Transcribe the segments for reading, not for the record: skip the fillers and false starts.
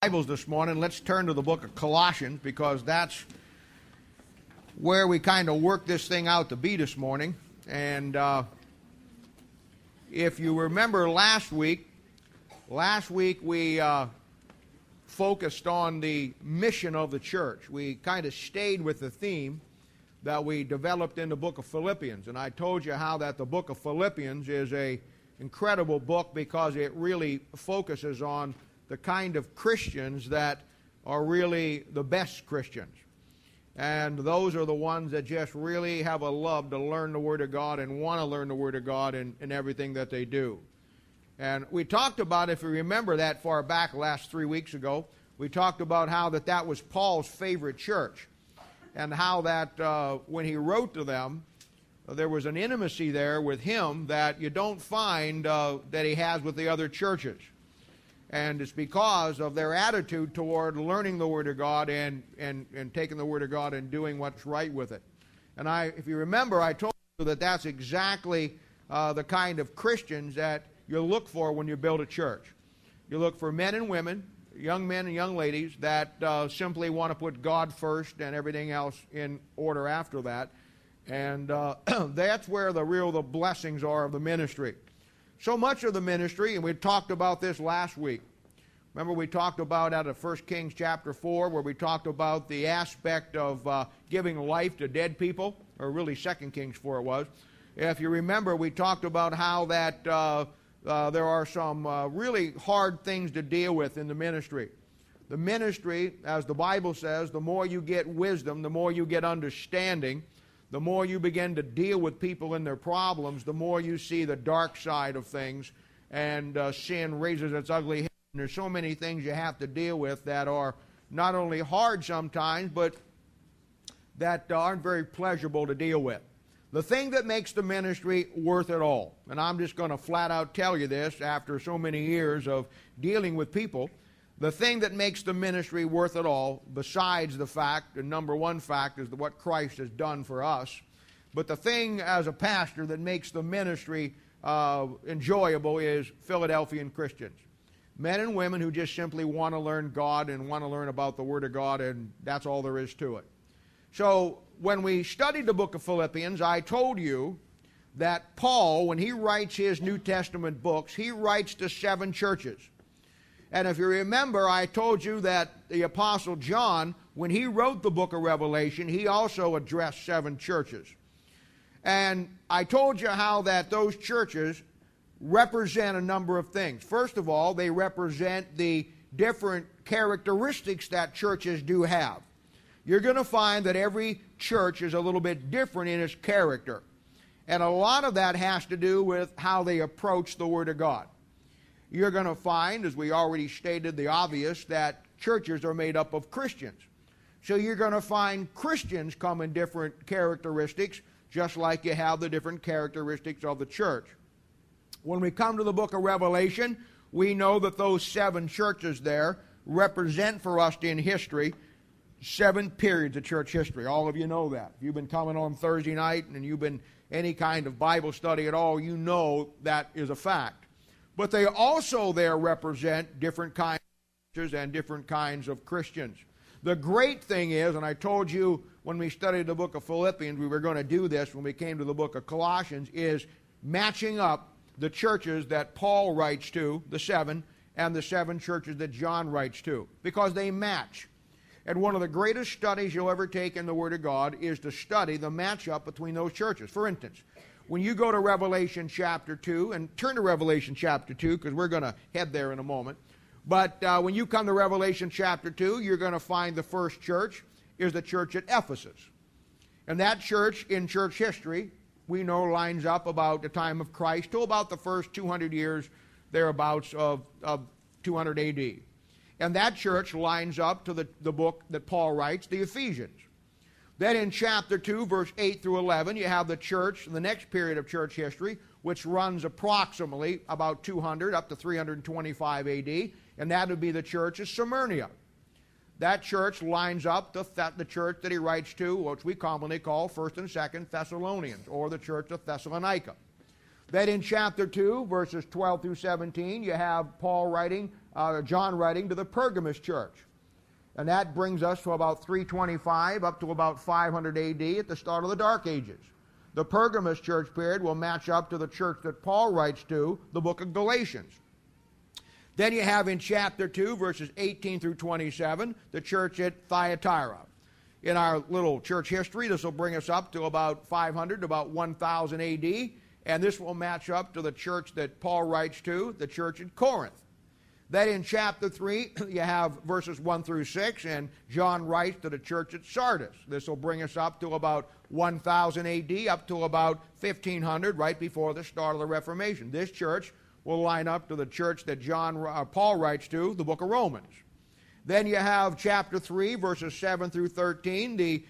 Bibles this morning, let's turn to the book of Colossians, because that's where we kind of work this thing out to be this morning. And if you remember last week we focused on the mission of the church. We kind of stayed with the theme that we developed in the book of Philippians. And I told you how that the book of Philippians is an incredible book because it really focuses on the kind of Christians that are really the best Christians. And those are the ones that just really have a love to learn the Word of God and want to learn the Word of God in everything that they do. And we talked about, if you remember that far back, last 3 weeks ago, we talked about how that was Paul's favorite church. And how that when he wrote to them, there was an intimacy there with him that you don't find that he has with the other churches. And it's because of their attitude toward learning the Word of God and taking the Word of God and doing what's right with it. And if you remember, I told you that that's exactly the kind of Christians that you look for when you build a church. You look for men and women, young men and young ladies that simply want to put God first and everything else in order after that. And that's where the blessings are of the ministry. So much of the ministry, and we talked about this last week. Remember, we talked about out of 1 Kings chapter 4, where we talked about the aspect of giving life to dead people, or really 2 Kings 4 it was. If you remember, we talked about how that there are some really hard things to deal with in the ministry. The ministry, as the Bible says, the more you get wisdom, the more you get understanding, the more you begin to deal with people and their problems, the more you see the dark side of things, and sin raises its ugly head. And there's so many things you have to deal with that are not only hard sometimes, but that aren't very pleasurable to deal with. The thing that makes the ministry worth it all, and I'm just going to flat out tell you this after so many years of dealing with people, the thing that makes the ministry worth it all, besides the fact, the number one fact, is what Christ has done for us. But the thing as a pastor that makes the ministry enjoyable is Philadelphian Christians. Men and women who just simply want to learn God and want to learn about the Word of God, and that's all there is to it. So when we studied the book of Philippians, I told you that Paul, when he writes his New Testament books, he writes to 7 churches. And if you remember, I told you that the Apostle John, when he wrote the book of Revelation, he also addressed 7 churches. And I told you how that those churches represent a number of things. First of all, they represent the different characteristics that churches do have. You're going to find that every church is a little bit different in its character. And a lot of that has to do with how they approach the Word of God. You're going to find, as we already stated the obvious, that churches are made up of Christians. So you're going to find Christians come in different characteristics, just like you have the different characteristics of the church. When we come to the book of Revelation, we know that those 7 churches there represent for us in history 7 periods of church history. All of you know that. If you've been coming on Thursday night and you've been any kind of Bible study at all, you know that is a fact. But they also there represent different kinds of churches and different kinds of Christians. The great thing is, and I told you when we studied the book of Philippians, we were going to do this when we came to the book of Colossians, is matching up the churches that Paul writes to, the 7, and the 7 churches that John writes to, because they match. And one of the greatest studies you'll ever take in the Word of God is to study the matchup between those churches. For instance, when you go to Revelation chapter 2, and turn to Revelation chapter 2, because we're going to head there in a moment. But when you come to Revelation chapter 2, you're going to find the first church is the church at Ephesus. And that church in church history, we know, lines up about the time of Christ to about the first 200 years thereabouts of 200 AD. And that church lines up to the book that Paul writes, the Ephesians. Then in chapter 2, verse 8 through 11, you have the church, the next period of church history, which runs approximately about 200 up to 325 AD, and that would be the church of Smyrna. That church lines up to the church that he writes to, which we commonly call 1st and 2nd Thessalonians, or the church of Thessalonica. Then in chapter 2, verses 12 through 17, you have John writing to the Pergamos church. And that brings us to about 325 up to about 500 AD at the start of the Dark Ages. The Pergamos church period will match up to the church that Paul writes to, the book of Galatians. Then you have in chapter 2, verses 18 through 27, the church at Thyatira. In our little church history, this will bring us up to about 500 to about 1000 AD, and this will match up to the church that Paul writes to, the church at Corinth. Then in chapter 3, you have verses 1 through 6, and John writes to the church at Sardis. This will bring us up to about 1000 AD, up to about 1500, right before the start of the Reformation. This church will line up to the church that Paul writes to, the book of Romans. Then you have chapter 3, verses 7 through 13, the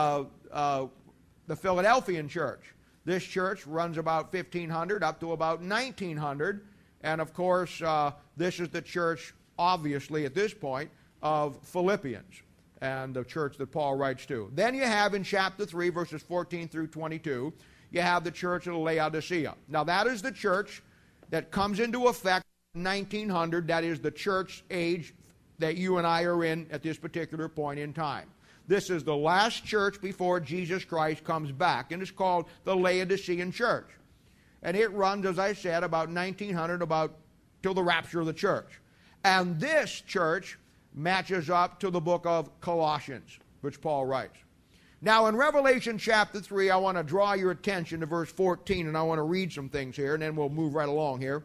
Philadelphian church. This church runs about 1500 up to about 1900. And of course, this is the church, obviously at this point, of Philippians, and the church that Paul writes to. Then you have in chapter 3, verses 14 through 22, you have the church of Laodicea. Now that is the church that comes into effect in 1900. That is the church age that you and I are in at this particular point in time. This is the last church before Jesus Christ comes back, and it's called the Laodicean church. And it runs, as I said, about 1900, about till the rapture of the church. And this church matches up to the book of Colossians, which Paul writes. Now, in Revelation chapter 3, I want to draw your attention to verse 14, and I want to read some things here, and then we'll move right along here.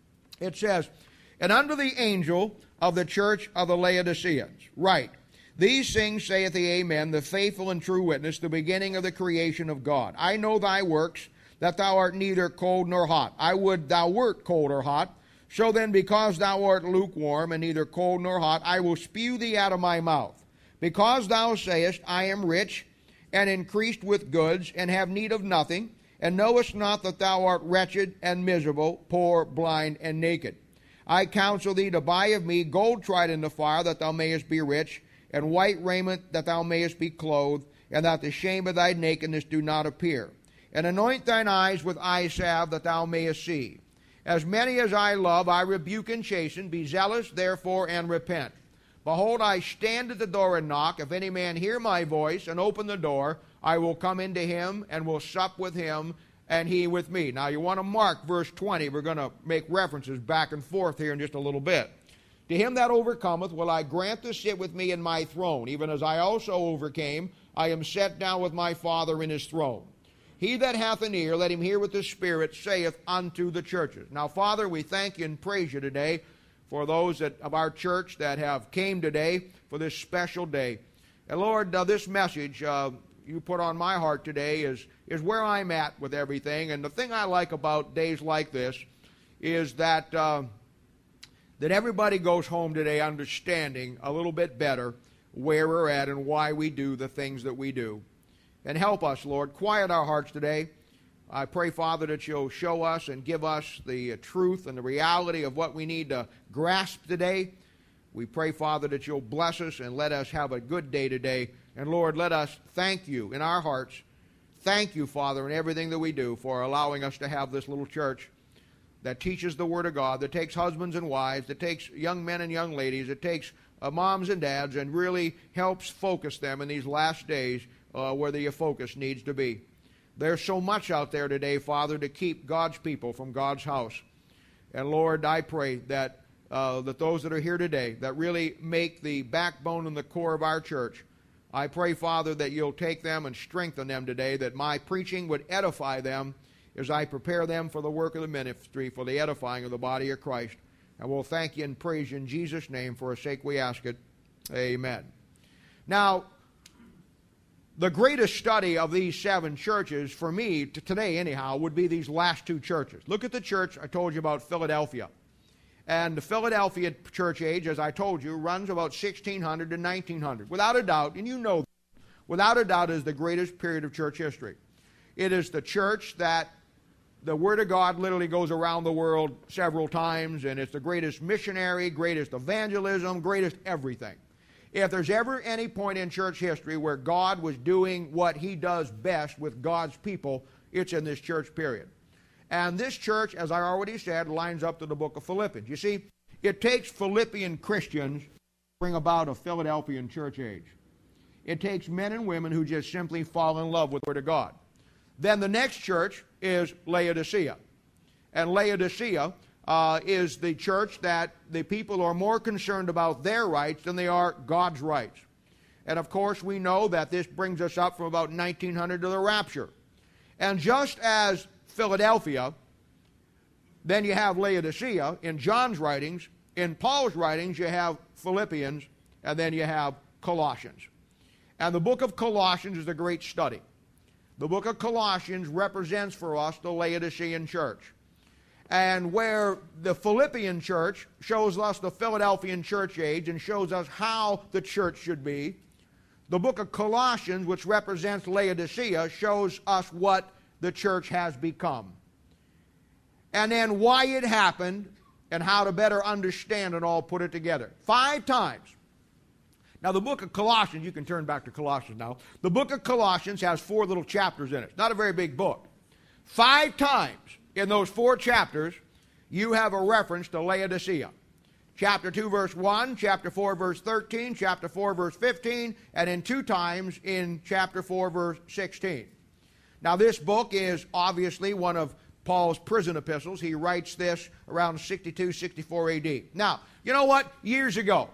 It says, "And unto the angel of the church of the Laodiceans write, These things saith the Amen, the faithful and true witness, the beginning of the creation of God. I know thy works, that thou art neither cold nor hot. I would thou wert cold or hot. So then, because thou art lukewarm, and neither cold nor hot, I will spew thee out of my mouth. Because thou sayest, I am rich, and increased with goods, and have need of nothing, and knowest not that thou art wretched and miserable, poor, blind, and naked. I counsel thee to buy of me gold tried in the fire, that thou mayest be rich, and white raiment, that thou mayest be clothed, and that the shame of thy nakedness do not appear. And anoint thine eyes with eye salve, that thou mayest see. As many as I love, I rebuke and chasten. Be zealous, therefore, and repent. Behold, I stand at the door and knock. If any man hear my voice and open the door, I will come into him and will sup with him, and he with me." Now, you want to mark verse 20. We're going to make references back and forth here in just a little bit. "To him that overcometh will I grant to sit with me in my throne, even as I also overcame. I am set down with my Father in his throne. He that hath an ear, let him hear what the Spirit saith unto the churches." Now, Father, we thank you and praise you today for those of our church that have came today for this special day. And Lord, this message you put on my heart today is where I'm at with everything. And the thing I like about days like this is that everybody goes home today understanding a little bit better where we're at and why we do the things that we do. And help us, Lord. Quiet our hearts today. I pray, Father, that you'll show us and give us the truth and the reality of what we need to grasp today. We pray, Father, that you'll bless us and let us have a good day today. And, Lord, let us thank you in our hearts. Thank you, Father, in everything that we do for allowing us to have this little church that teaches the Word of God, that takes husbands and wives, that takes young men and young ladies, that takes moms and dads, and really helps focus them in these last days where the focus needs to be. There's so much out there today, Father, to keep God's people from God's house. And Lord, I pray that those that are here today, that really make the backbone and the core of our church, I pray, Father, that you'll take them and strengthen them today, that my preaching would edify them as I prepare them for the work of the ministry, for the edifying of the body of Christ. And we'll thank you and praise you in Jesus' name. For his sake we ask it. Amen. Now, the greatest study of these 7 churches, for me, today anyhow, would be these last 2 churches. Look at the church I told you about, Philadelphia. And the Philadelphia church age, as I told you, runs about 1600 to 1900. Without a doubt, and you know, without a doubt is the greatest period of church history. It is the church that the Word of God literally goes around the world several times, and it's the greatest missionary, greatest evangelism, greatest everything. If there's ever any point in church history where God was doing what he does best with God's people, it's in this church period. And this church, as I already said, lines up to the book of Philippians. You see, it takes Philippian Christians to bring about a Philadelphian church age. It takes men and women who just simply fall in love with the Word of God. Then the next church is Laodicea. And Laodicea is the church that the people are more concerned about their rights than they are God's rights. And of course, we know that this brings us up from about 1900 to the rapture. And just as Philadelphia, then you have Laodicea in John's writings. In Paul's writings, you have Philippians, and then you have Colossians. And the book of Colossians is a great study. The book of Colossians represents for us the Laodicean church. And where the Philippian church shows us the Philadelphian church age and shows us how the church should be, the book of Colossians, which represents Laodicea, shows us what the church has become. And then why it happened and how to better understand it all, put it together. 5 times. Now the book of Colossians, you can turn back to Colossians now. The book of Colossians has 4 little chapters in it. It's not a very big book. 5 times in those 4 chapters, you have a reference to Laodicea. Chapter 2, verse 1, chapter 4, verse 13, chapter 4, verse 15, and then 2 times in chapter 4, verse 16. Now this book is obviously one of Paul's prison epistles. He writes this around 62, 64 AD. Now, you know what? Years ago,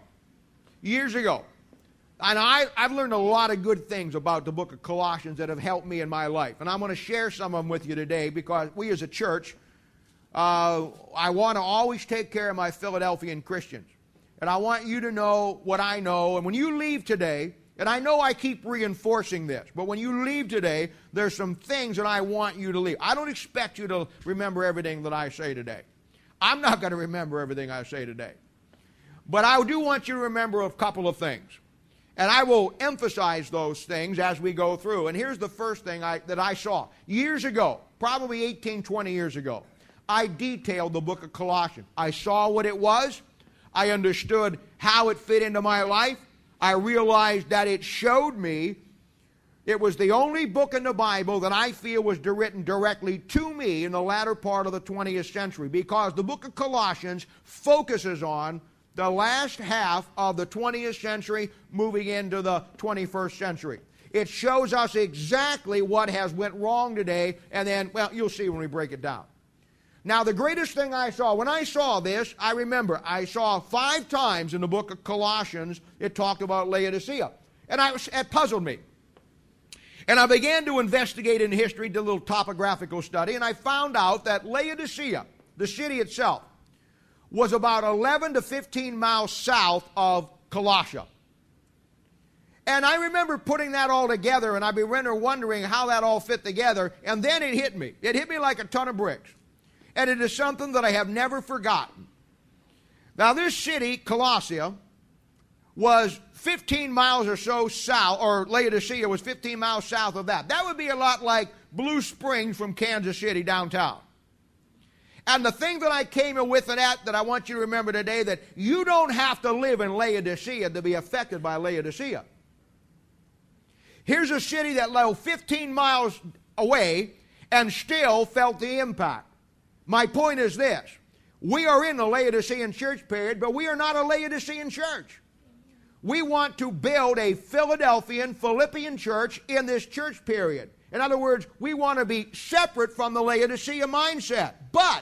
and I've learned a lot of good things about the book of Colossians that have helped me in my life. And I'm going to share some of them with you today because we as a church, I want to always take care of my Philadelphian Christians. And I want you to know what I know. And when you leave today, and I know I keep reinforcing this, but when you leave today, there's some things that I want you to leave. I don't expect you to remember everything that I say today. I'm not going to remember everything I say today. But I do want you to remember a couple of things. And I will emphasize those things as we go through. And here's the first thing that I saw. Years ago, probably 18, 20 years ago, I detailed the book of Colossians. I saw what it was. I understood how it fit into my life. I realized that it showed me it was the only book in the Bible that I feel was written directly to me in the latter part of the 20th century, because the book of Colossians focuses on the last half of the 20th century moving into the 21st century. It shows us exactly what has went wrong today, and then, well, you'll see when we break it down. Now, the greatest thing I saw, when I saw this, I remember, I saw 5 times in the book of Colossians, it talked about Laodicea. And it puzzled me. And I began to investigate in history, did a little topographical study, and I found out that Laodicea, the city itself, was about 11 to 15 miles south of Colossia. And I remember putting that all together, and I began wondering how that all fit together, and then it hit me. It hit me like a ton of bricks. And it is something that I have never forgotten. Now, this city, Colossia, was 15 miles or so south, or Laodicea was 15 miles south of that. That would be a lot like Blue Springs from Kansas City downtown. And the thing that I came in with that I want you to remember today, that you don't have to live in Laodicea to be affected by Laodicea. Here's a city that lay 15 miles away and still felt the impact. My point is this. We are in the Laodicean church period, but we are not a Laodicean church. We want to build a Philadelphian, Philippian church in this church period. In other words, we want to be separate from the Laodicea mindset. But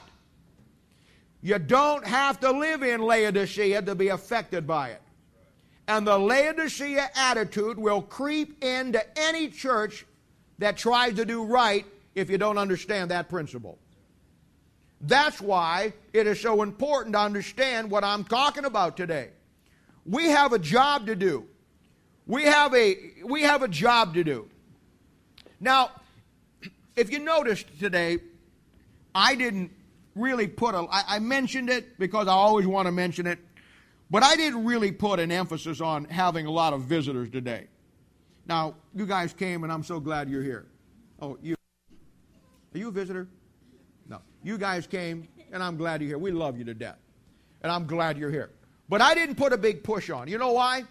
you don't have to live in Laodicea to be affected by it. And the Laodicea attitude will creep into any church that tries to do right if you don't understand that principle. That's why it is so important to understand what I'm talking about today. We have a job to do. We have a job to do. Now, if you noticed today, I didn't really I mentioned it because I always want to mention it, but I didn't really put an emphasis on having a lot of visitors today. Now, you guys came, and I'm so glad you're here. Oh, are you a visitor? No. You guys came, and I'm glad you're here. We love you to death, and I'm glad you're here. But I didn't put a big push on. You know why?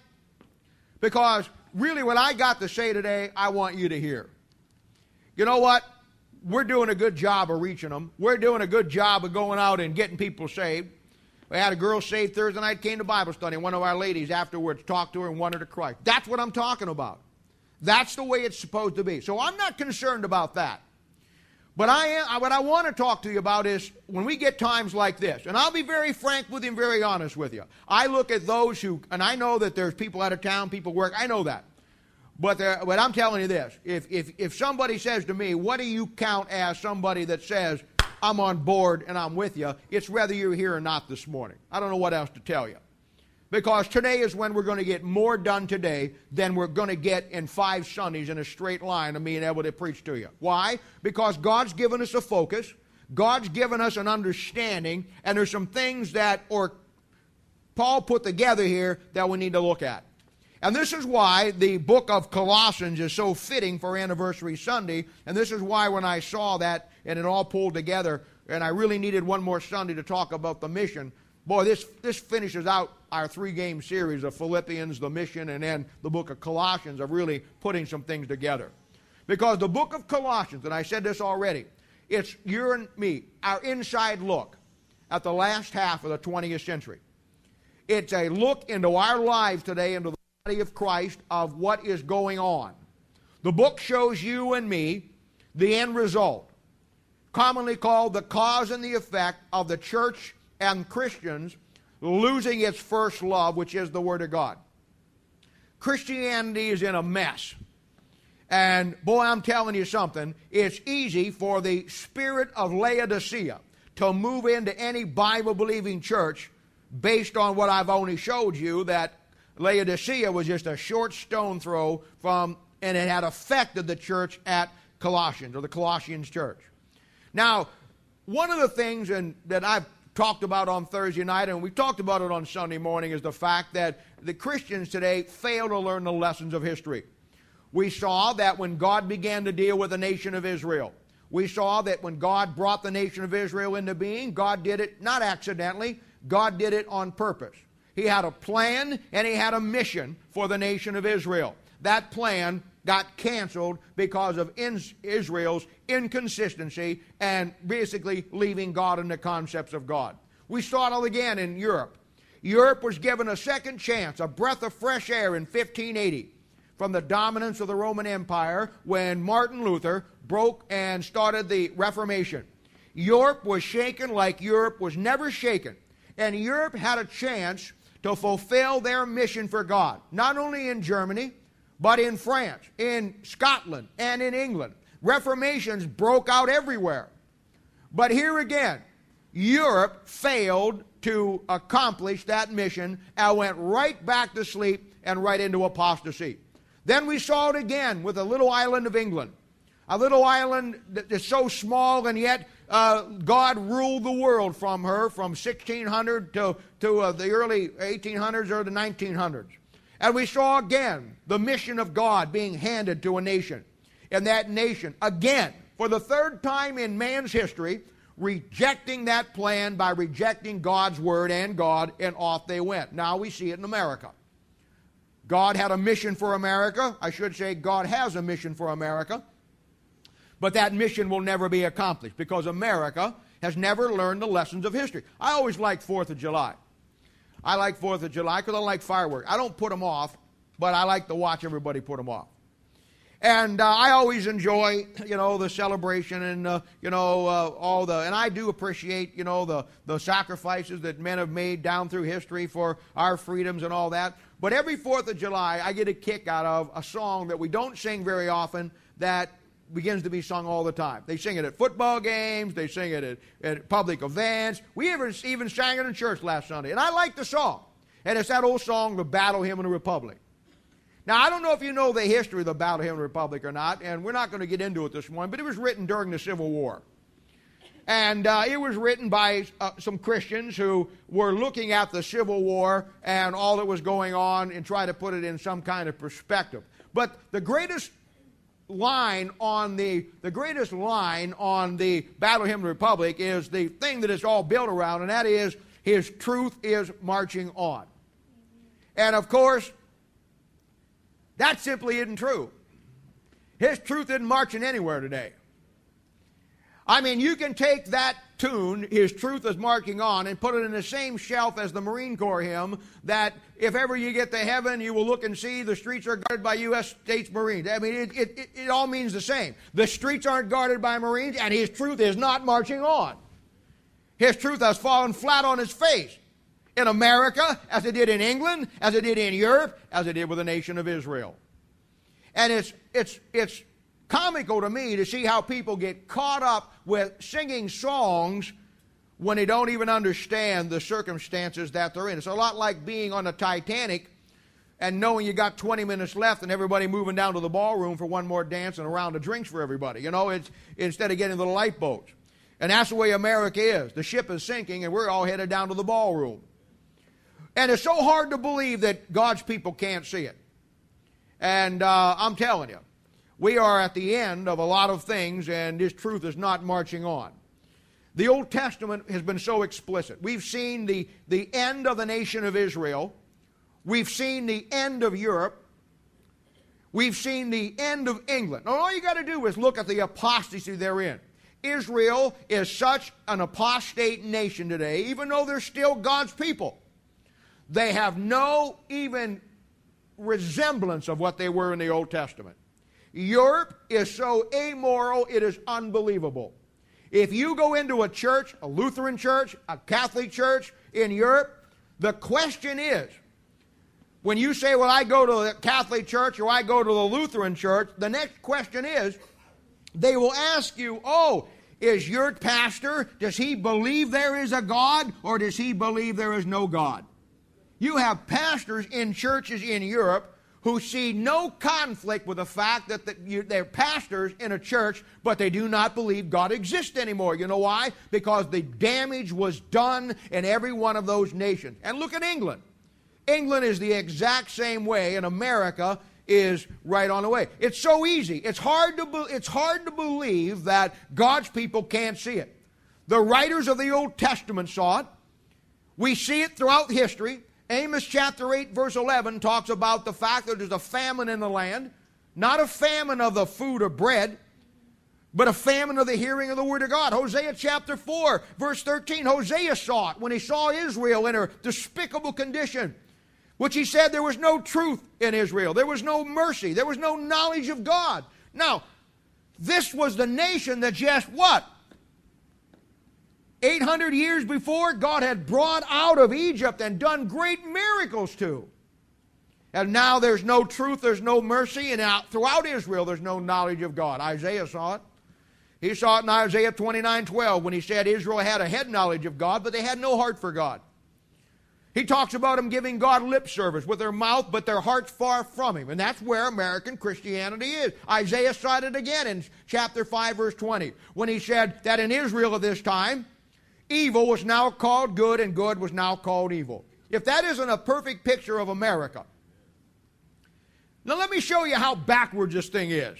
Because really what I got to say today, I want you to hear. You know what? we're doing a good job of reaching them. We're doing a good job of going out and getting people saved. We had a girl saved Thursday night, came to Bible study, and one of our ladies afterwards talked to her and won her to Christ. That's what I'm talking about. That's the way it's supposed to be. So I'm not concerned about that. But what I want to talk to you about is when we get times like this, and I'll be very frank with you and very honest with you. I look at those who, and I know that there's people out of town, people work, I know that. But I'm telling you this, if somebody says to me, what do you count as somebody that says, I'm on board and I'm with you, it's whether you're here or not this morning. I don't know what else to tell you. Because today is when we're going to get more done today than we're going to get in 5 Sundays in a straight line of being able to preach to you. Why? Because God's given us a focus. God's given us an understanding. And there's some things that Paul put together here that we need to look at. And this is why the book of Colossians is so fitting for Anniversary Sunday. And this is why when I saw that and it all pulled together, and I really needed one more Sunday to talk about the mission, boy, this finishes out our 3-game series of Philippians, the mission, and then the book of Colossians of really putting some things together. Because the book of Colossians, and I said this already, it's you and me, our inside look at the last half of the 20th century. It's a look into our lives today, into the body of Christ, of what is going on. The book shows you and me the end result, commonly called the cause and the effect of the church and Christians losing its first love, which is the Word of God. Christianity is in a mess. And boy, I'm telling you something, it's easy for the spirit of Laodicea to move into any Bible-believing church based on what I've only showed you, that Laodicea was just a short stone throw from, and it had affected the church at Colossians, or the Colossians church. Now, one of the things that I've talked about on Thursday night, and we talked about it on Sunday morning, is the fact that the Christians today fail to learn the lessons of history. We saw that when God began to deal with the nation of Israel, we saw that when God brought the nation of Israel into being, God did it not accidentally, God did it on purpose. He had a plan and He had a mission for the nation of Israel. That plan got canceled because of Israel's inconsistency and basically leaving God and the concepts of God. We saw it again in Europe. Europe was given a second chance, a breath of fresh air in 1580 from the dominance of the Roman Empire when Martin Luther broke and started the Reformation. Europe was shaken like Europe was never shaken. And Europe had a chance to fulfill their mission for God, not only in Germany, but in France, in Scotland, and in England. Reformations broke out everywhere. But here again, Europe failed to accomplish that mission and went right back to sleep and right into apostasy. Then we saw it again with the little island of England. A little island that is so small, and yet God ruled the world from her from 1600 to the early 1800s or the 1900s. And we saw again the mission of God being handed to a nation. And that nation, again, for the third time in man's history, rejecting that plan by rejecting God's word and God, and off they went. Now we see it in America. God had a mission for America. I should say God has a mission for America. But that mission will never be accomplished because America has never learned the lessons of history. I always liked 4th of July. I like 4th of July because I like fireworks. I don't put them off, but I like to watch everybody put them off. And I always enjoy, the celebration and, all the, and I do appreciate, the sacrifices that men have made down through history for our freedoms and all that. But every 4th of July, I get a kick out of a song that we don't sing very often that begins to be sung all the time. They sing it at football games. They sing it at public events. We even sang it in church last Sunday. And I like the song. And it's that old song, The Battle Hymn of the Republic. Now, I don't know if you know the history of the Battle Hymn of the Republic or not, and we're not going to get into it this morning, but it was written during the Civil War. And it was written by some Christians who were looking at the Civil War and all that was going on and trying to put it in some kind of perspective. But the greatest line on the Battle Hymn of the Republic is the thing that it's all built around, and that is His truth is marching on. And of course, that simply isn't true. His truth isn't marching anywhere today. I mean, you can take that tune, His Truth is Marching On, and put it in the same shelf as the Marine Corps hymn that if ever you get to heaven, you will look and see the streets are guarded by U.S. States Marines. I mean, it all means the same. The streets aren't guarded by Marines, and His truth is not marching on. His truth has fallen flat on its face in America, as it did in England, as it did in Europe, as it did with the nation of Israel. And it's comical to me to see how people get caught up with singing songs when they don't even understand the circumstances that they're in. It's a lot like being on the Titanic and knowing you got 20 minutes left and everybody moving down to the ballroom for one more dance and a round of drinks for everybody. You know, it's instead of getting to the lifeboats. And that's the way America is. The ship is sinking and we're all headed down to the ballroom. And it's so hard to believe that God's people can't see it. And I'm telling you, we are at the end of a lot of things, and His truth is not marching on. The Old Testament has been so explicit. We've seen the end of the nation of Israel. We've seen the end of Europe. We've seen the end of England. Now, all you got to do is look at the apostasy they're in. Israel is such an apostate nation today, even though they're still God's people. They have no even resemblance of what they were in the Old Testament. Europe is so amoral, it is unbelievable. If you go into a church, a Lutheran church, a Catholic church in Europe, the question is, when you say, well, I go to the Catholic church or I go to the Lutheran church, the next question is, they will ask you, oh, is your pastor, does he believe there is a God or does he believe there is no God? You have pastors in churches in Europe who see no conflict with the fact that they're pastors in a church, but they do not believe God exists anymore. You know why? Because the damage was done in every one of those nations. And look at England. England is the exact same way, and America is right on the way. It's so easy. It's hard to believe that God's people can't see it. The writers of the Old Testament saw it. We see it throughout history. Amos chapter 8 verse 11 talks about the fact that there's a famine in the land. Not a famine of the food or bread, but a famine of the hearing of the word of God. Hosea chapter 4 verse 13. Hosea saw it when he saw Israel in her despicable condition, which he said there was no truth in Israel. There was no mercy. There was no knowledge of God. Now, this was the nation that just what? 800 years before, God had brought out of Egypt and done great miracles to. And now there's no truth, there's no mercy, and throughout Israel there's no knowledge of God. Isaiah saw it. He saw it in Isaiah 29:12 when he said Israel had a head knowledge of God, but they had no heart for God. He talks about them giving God lip service with their mouth, but their heart's far from Him. And that's where American Christianity is. Isaiah saw it again in chapter 5 verse 20 when he said that in Israel of this time, evil was now called good and good was now called evil. If that isn't a perfect picture of America. Now let me show you how backwards this thing is.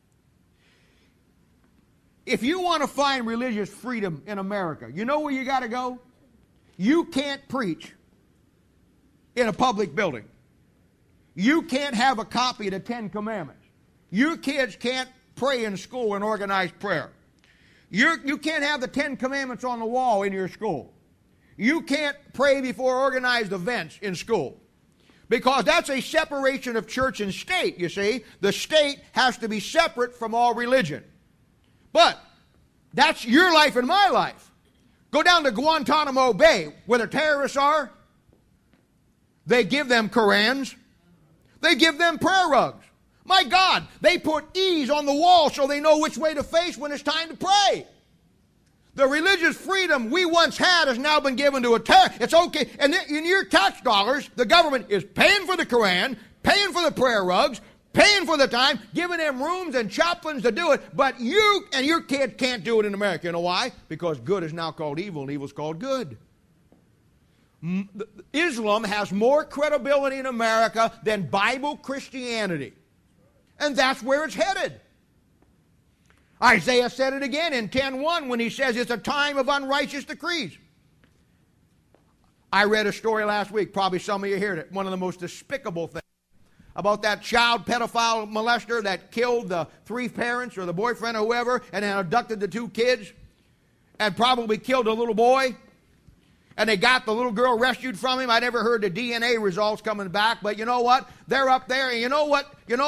If you want to find religious freedom in America, you know where you got to go? You can't preach in a public building. You can't have a copy of the Ten Commandments. Your kids can't pray in school in organized prayer. You can't have the Ten Commandments on the wall in your school. You can't pray before organized events in school. Because that's a separation of church and state, you see. The state has to be separate from all religion. But that's your life and my life. Go down to Guantanamo Bay, where the terrorists are. They give them Korans. They give them prayer rugs. My God, they put E's on the wall so they know which way to face when it's time to pray. The religious freedom we once had has now been given to a terrorist. It's okay. And in your tax dollars, the government is paying for the Koran, paying for the prayer rugs, paying for the time, giving them rooms and chaplains to do it. But you and your kids can't do it in America. You know why? Because good is now called evil and evil is called good. Islam has more credibility in America than Bible Christianity. And that's where it's headed. Isaiah said it again in 10:1 when he says it's a time of unrighteous decrees. I read a story last week, probably some of you heard it, one of the most despicable things. about that child pedophile molester that killed the 3 parents or the boyfriend or whoever and then abducted the 2 kids and probably killed a little boy? And they got the little girl rescued from him. I never heard the DNA results coming back, but you know what? They're up there, and you know what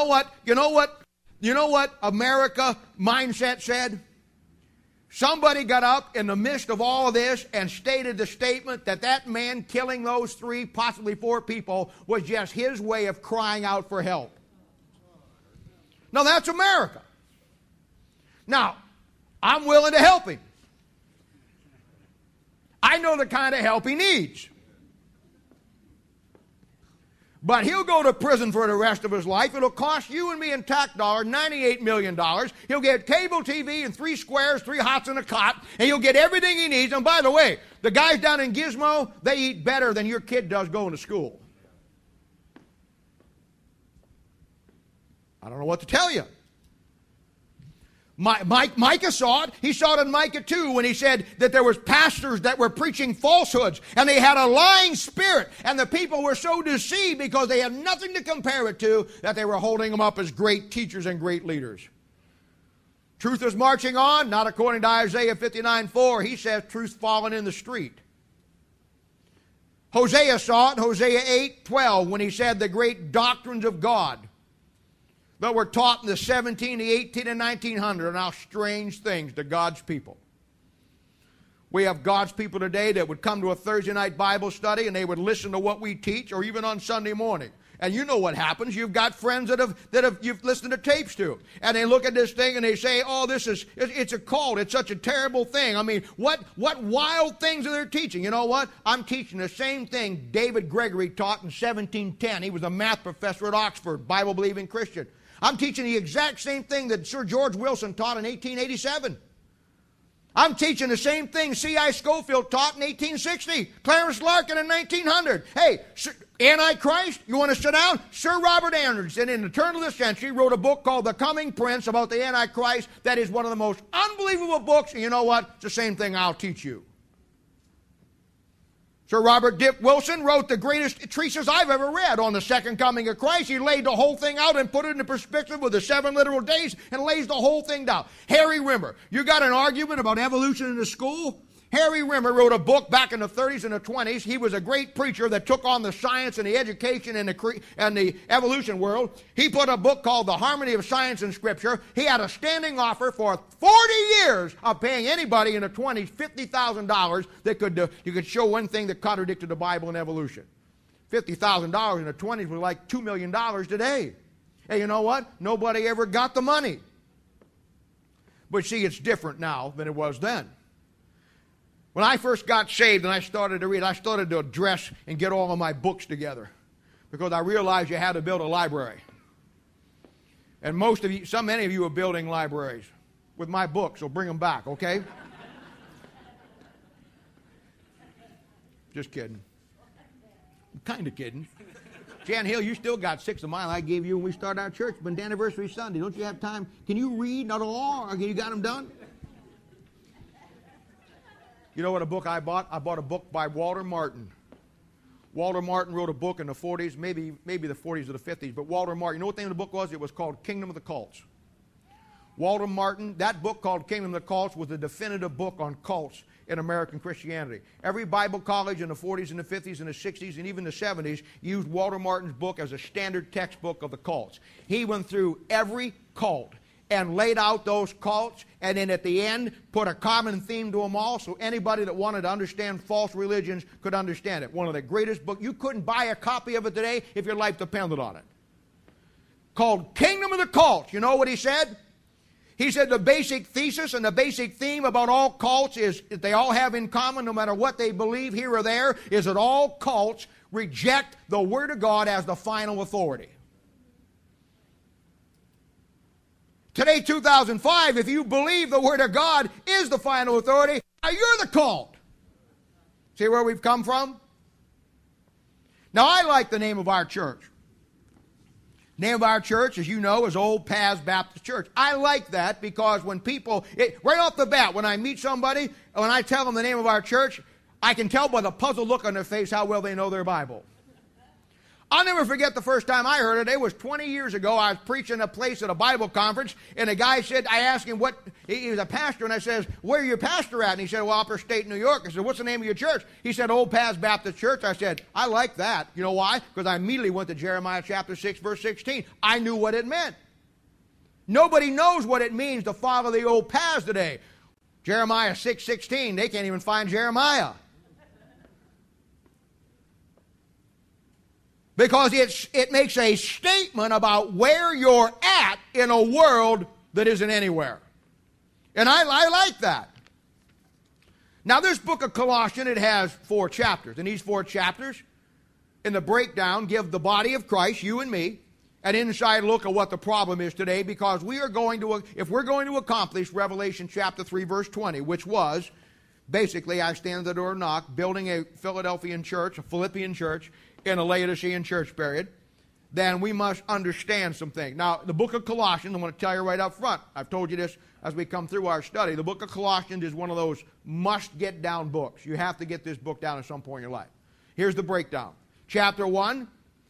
America mindset said? Somebody got up in the midst of all of this and stated the statement that that man killing those 3, possibly 4 people was just his way of crying out for help. Now that's America. Now, I'm willing to help him. I know the kind of help he needs. But he'll go to prison for the rest of his life. It'll cost you and me in tax dollars $98 million. He'll get cable TV and 3 squares, 3 hots and a cot, and he'll get everything he needs. And by the way, the guys down in Gizmo, they eat better than your kid does going to school. I don't know what to tell you. Micah saw it. He saw it in Micah 2 when he said that there was pastors that were preaching falsehoods and they had a lying spirit, and the people were so deceived because they had nothing to compare it to that they were holding them up as great teachers and great leaders. Truth is marching on, not according to Isaiah 59:4. He says truth's fallen in the street. Hosea saw it in Hosea 8:12 when he said the great doctrines of God that were taught in the 17, the 18, and 1900 are now strange things to God's people. We have God's people today that would come to a Thursday night Bible study and they would listen to what we teach, or even on Sunday morning. And you know what happens. You've got friends that you've listened to tapes to. And they look at this thing and they say, oh, it's a cult. It's such a terrible thing. I mean, what wild things are they teaching? You know what? I'm teaching the same thing David Gregory taught in 1710. He was a math professor at Oxford, Bible-believing Christian. I'm teaching the exact same thing that Sir George Wilson taught in 1887. I'm teaching the same thing C.I. Scofield taught in 1860, Clarence Larkin in 1900. Hey, Antichrist, you want to sit down? Sir Robert Anderson, in the turn of the century, wrote a book called The Coming Prince about the Antichrist. That is one of the most unbelievable books, and you know what? It's the same thing I'll teach you. Sir Robert Dick Wilson wrote the greatest treatise I've ever read on the second coming of Christ. He laid the whole thing out and put it into perspective with the 7 literal days and lays the whole thing down. Harry Rimmer, you got an argument about evolution in the school? Harry Rimmer wrote a book back in the 30s and the 20s. He was a great preacher that took on the science and the education and the evolution world. He put a book called The Harmony of Science and Scripture. He had a standing offer for 40 years of paying anybody in the 20s $50,000 that you could show one thing that contradicted the Bible and evolution. $50,000 in the 20s was like $2 million today. Hey, you know what? Nobody ever got the money. But see, it's different now than it was then. When I first got saved and I started to read, I started to address and get all of my books together because I realized you had to build a library. And many of you are building libraries with my books, so bring them back, okay? Just kidding. I'm kind of kidding. Jan Hill, you still got 6 of mine I gave you when we started our church, but anniversary Sunday. Don't you have time? Can you read? Not all? Or you got them done? You know what a book I bought? I bought a book by Walter Martin. Walter Martin wrote a book in the 40s, maybe the 40s or the 50s, but Walter Martin, you know what the name of the book was? It was called Kingdom of the Cults. Walter Martin, that book called Kingdom of the Cults was the definitive book on cults in American Christianity. Every Bible college in the 40s and the 50s and the 60s and even the 70s used Walter Martin's book as a standard textbook of the cults. He went through every cult and laid out those cults, and then at the end put a common theme to them all so anybody that wanted to understand false religions could understand it. One of the greatest books. You couldn't buy a copy of it today if your life depended on it. Called Kingdom of the Cults. You know what he said? He said the basic thesis and the basic theme about all cults is that they all have in common, no matter what they believe here or there, is that all cults reject the Word of God as the final authority. Today, 2005, if you believe the Word of God is the final authority, you're the cult. See where we've come from? Now, I like the name of our church. Name of our church, as you know, is Old Paths Baptist Church. I like that because when people, right off the bat, when I meet somebody, when I tell them the name of our church, I can tell by the puzzled look on their face how well they know their Bible. I'll never forget the first time I heard it. It was 20 years ago. I was preaching a place at a Bible conference, and a guy said, I asked him he was a pastor, and I says, where are your pastor at? And he said, well, Upper State, New York. I said, what's the name of your church? He said, Old Paths Baptist Church. I said, I like that. You know why? Because I immediately went to Jeremiah chapter 6, verse 16. I knew what it meant. Nobody knows what it means to follow the old paths today. Jeremiah 6:16, they can't even find Jeremiah. Because it makes a statement about where you're at in a world that isn't anywhere. And I like that. Now this book of Colossians, it has 4 chapters. And these 4 chapters, in the breakdown, give the body of Christ, you and me, an inside look at what the problem is today, because if we're going to accomplish Revelation chapter 3, verse 20, which was, basically, I stand at the door and knock, building a Philadelphian church, a Philippian church, in a Laodicean church period, then we must understand some things. Now, the book of Colossians, I want to tell you right up front, I've told you this as we come through our study, the book of Colossians is one of those must-get-down books. You have to get this book down at some point in your life. Here's the breakdown. Chapter 1,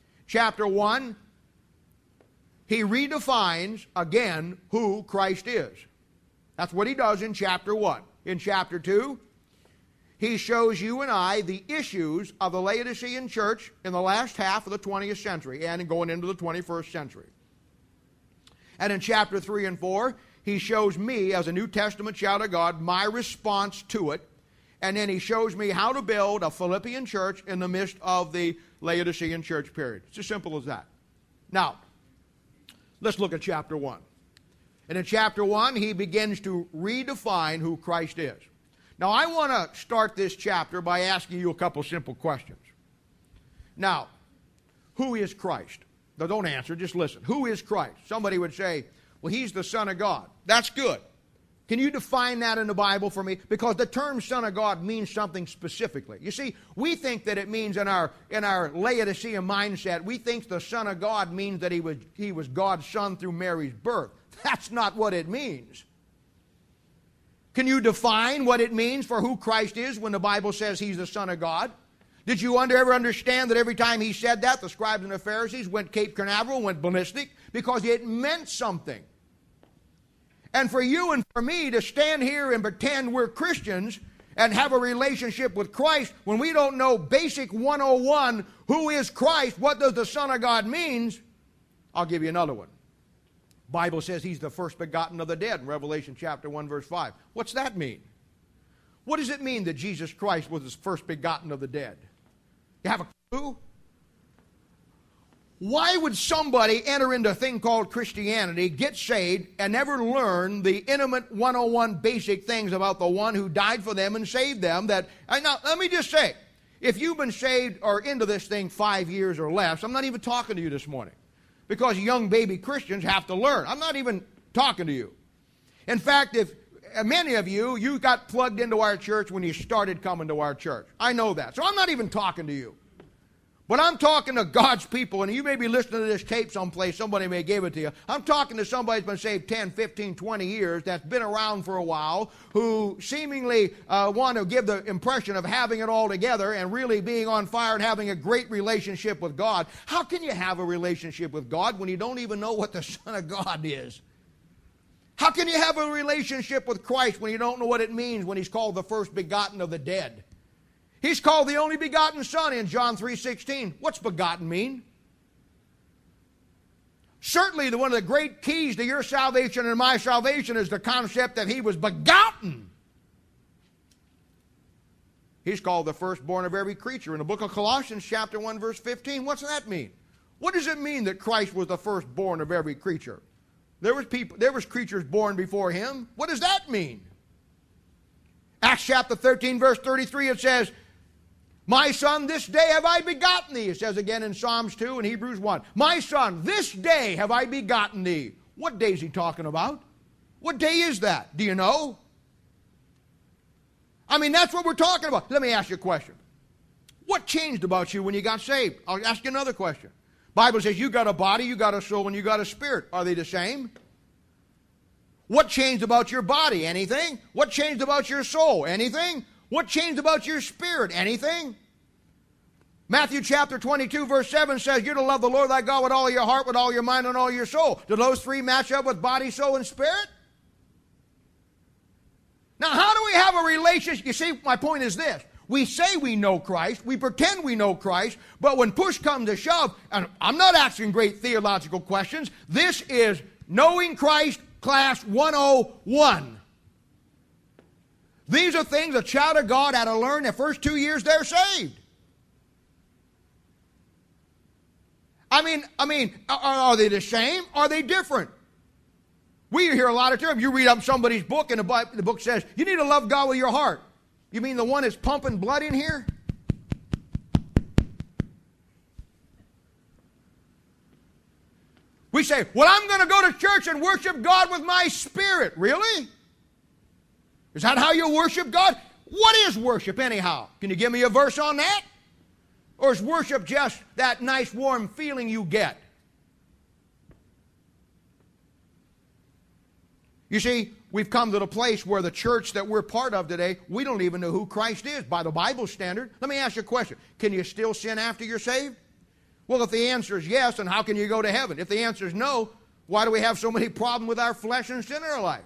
he redefines, again, who Christ is. That's what he does in chapter 1. In chapter 2, he shows you and I the issues of the Laodicean church in the last half of the 20th century and going into the 21st century. And in chapter 3 and 4, he shows me, as a New Testament child of God, my response to it. And then he shows me how to build a Philippian church in the midst of the Laodicean church period. It's as simple as that. Now, let's look at chapter 1. And in chapter 1, he begins to redefine who Christ is. Now, I want to start this chapter by asking you a couple simple questions. Now, who is Christ? Now, don't answer, just listen. Who is Christ? Somebody would say, well, he's the Son of God. That's good. Can you define that in the Bible for me? Because the term Son of God means something specifically. You see, we think that it means in our Laodicean mindset, we think the Son of God means that he was God's Son through Mary's birth. That's not what it means. Can you define what it means for who Christ is when the Bible says he's the Son of God? Did you ever understand that every time he said that, the scribes and the Pharisees went Cape Canaveral, went ballistic? Because it meant something. And for you and for me to stand here and pretend we're Christians and have a relationship with Christ when we don't know basic 101, who is Christ, what does the Son of God means, I'll give you another one. Bible says he's the first begotten of the dead in Revelation chapter 1, verse 5. What's that mean? What does it mean that Jesus Christ was the first begotten of the dead? You have a clue? Why would somebody enter into a thing called Christianity, get saved, and never learn the intimate 101 basic things about the one who died for them and saved them? Now, let me just say, if you've been saved or into this thing 5 years or less, I'm not even talking to you this morning. Because young baby Christians have to learn. I'm not even talking to you. In fact, if many of you got plugged into our church when you started coming to our church. I know that. So I'm not even talking to you. But I'm talking to God's people, and you may be listening to this tape someplace, somebody may give it to you. I'm talking to somebody who's been saved 10, 15, 20 years, that's been around for a while, who seemingly want to give the impression of having it all together and really being on fire and having a great relationship with God. How can you have a relationship with God when you don't even know what the Son of God is? How can you have a relationship with Christ when you don't know what it means when he's called the first begotten of the dead? He's called the only begotten Son in John 3:16. What's begotten mean? Certainly one of the great keys to your salvation and my salvation is the concept that he was begotten. He's called the firstborn of every creature. In the book of Colossians chapter 1 verse 15, what's that mean? What does it mean that Christ was the firstborn of every creature? There was creatures born before him. What does that mean? Acts chapter 13 verse 33, it says, my son, this day have I begotten thee. It says again in Psalms 2 and Hebrews 1. My son, this day have I begotten thee. What day is he talking about? What day is that? Do you know? I mean, that's what we're talking about. Let me ask you a question. What changed about you when you got saved? I'll ask you another question. Bible says you got a body, you got a soul, and you got a spirit. Are they the same? What changed about your body? Anything? What changed about your soul? Anything? What changed about your spirit? Anything? Matthew chapter 22 verse 7 says you're to love the Lord thy God with all your heart, with all your mind, and all your soul. Do those three match up with body, soul, and spirit? Now, how do we have a relationship? You see, my point is this. We say we know Christ, we pretend we know Christ, but when push comes to shove, and I'm not asking great theological questions, this is knowing Christ class 101. These are things a child of God had to learn the first 2 years they're saved. I mean, are they the same? Are they different? We hear a lot of terms. You read up somebody's book, and the book says, you need to love God with your heart. You mean the one that's pumping blood in here? We say, well, I'm going to go to church and worship God with my spirit. Really? Is that how you worship God? What is worship anyhow? Can you give me a verse on that? Or is worship just that nice warm feeling you get? You see, we've come to the place where the church that we're part of today, we don't even know who Christ is by the Bible standard. Let me ask you a question. Can you still sin after you're saved? Well, if the answer is yes, then how can you go to heaven? If the answer is no, why do we have so many problems with our flesh and sin in our life?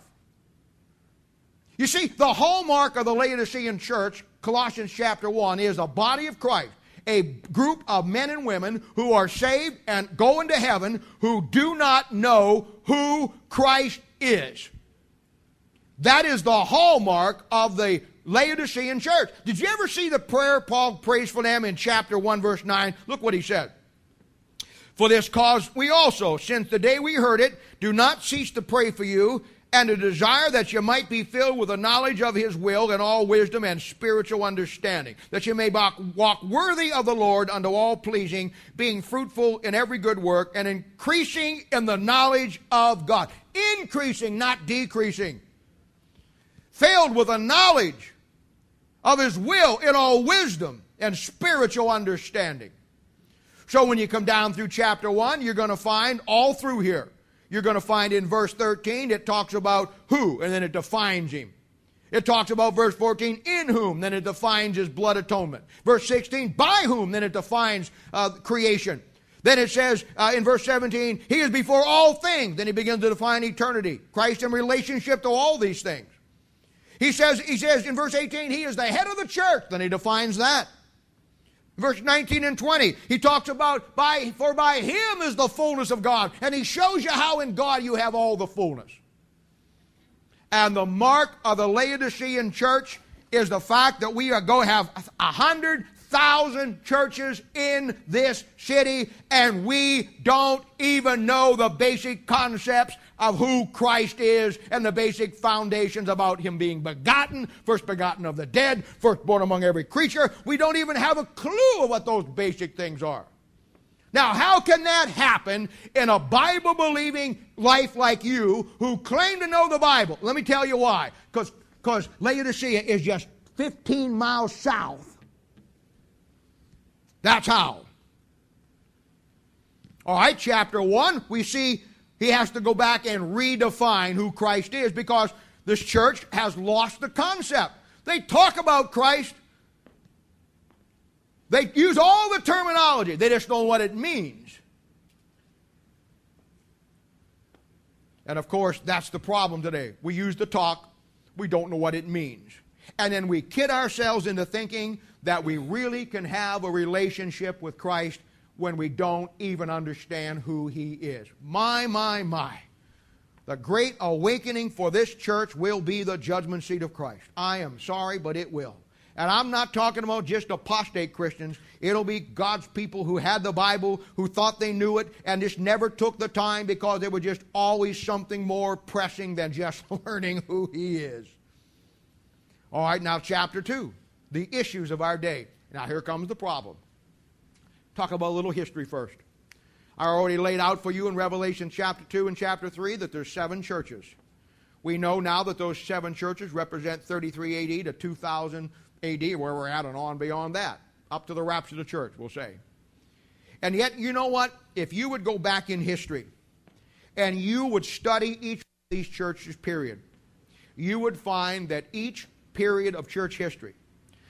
You see, the hallmark of the Laodicean church, Colossians chapter 1, is a body of Christ. A group of men and women who are saved and go into heaven who do not know who Christ is. That is the hallmark of the Laodicean church. Did you ever see the prayer Paul prays for them in chapter 1 verse 9? Look what he said. For this cause we also, since the day we heard it, do not cease to pray for you, and to desire that you might be filled with the knowledge of his will and all wisdom and spiritual understanding, that you may walk worthy of the Lord unto all pleasing, being fruitful in every good work, and increasing in the knowledge of God. Increasing, not decreasing. Filled with the knowledge of his will in all wisdom and spiritual understanding. So when you come down through chapter 1, you're going to find all through here. You're going to find in verse 13, it talks about who, and then it defines him. It talks about verse 14, in whom, then it defines his blood atonement. Verse 16, by whom, then it defines creation. Then it says in verse 17, he is before all things. Then he begins to define eternity. Christ in relationship to all these things. He says in verse 18, he is the head of the church. Then he defines that. Verse 19 and 20, he talks about, for by him is the fullness of God. And he shows you how in God you have all the fullness. And the mark of the Laodicean church is the fact that we are going to have 100,000 churches in this city, and we don't even know the basic concepts of who Christ is and the basic foundations about him being begotten, first begotten of the dead, firstborn among every creature. We don't even have a clue of what those basic things are. Now, how can that happen in a Bible-believing life like you who claim to know the Bible? Let me tell you why. Because Laodicea is just 15 miles south. That's how. All right, chapter 1, we see he has to go back and redefine who Christ is because this church has lost the concept. They talk about Christ. They use all the terminology. They just don't know what it means. And of course, that's the problem today. We use the talk. We don't know what it means. And then we kid ourselves into thinking that we really can have a relationship with Christ when we don't even understand who he is. My. The great awakening for this church will be the judgment seat of Christ. I am sorry, but it will. And I'm not talking about just apostate Christians. It'll be God's people who had the Bible, who thought they knew it, and just never took the time because there was just always something more pressing than just learning who he is. All right, now chapter 2, the issues of our day. Now here comes the problem. Talk about a little history first. I already laid out for you in Revelation chapter 2 and chapter 3 that there's 7 churches. We know now that those 7 churches represent 33 AD to 2000 AD, where we're at and on beyond that, up to the rapture of the church, we'll say. And yet, you know what? If you would go back in history and you would study each of these churches, period, you would find that each period of church history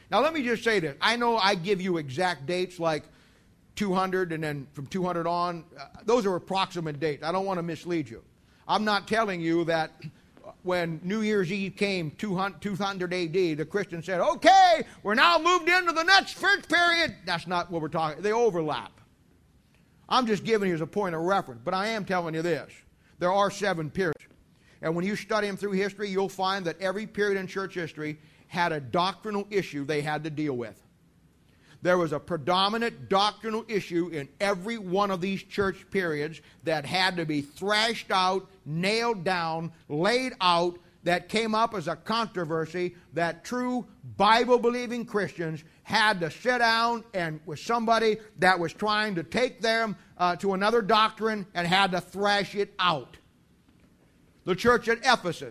Now let me just say this. I know I give you exact dates like 200 and then from 200 on. Those are approximate dates. I don't want to mislead you. I'm not telling you that when New Year's Eve came, 200 AD, the Christians said, okay, we're now moved into the next first period. That's not what we're talking. They overlap. I'm just giving you as a point of reference. But I am telling you this. There are 7 periods. And when you study them through history, you'll find that every period in church history had a doctrinal issue they had to deal with. There was a predominant doctrinal issue in every one of these church periods that had to be thrashed out, nailed down, laid out, that came up as a controversy that true Bible-believing Christians had to sit down and with somebody that was trying to take them to another doctrine and had to thrash it out. The church at Ephesus,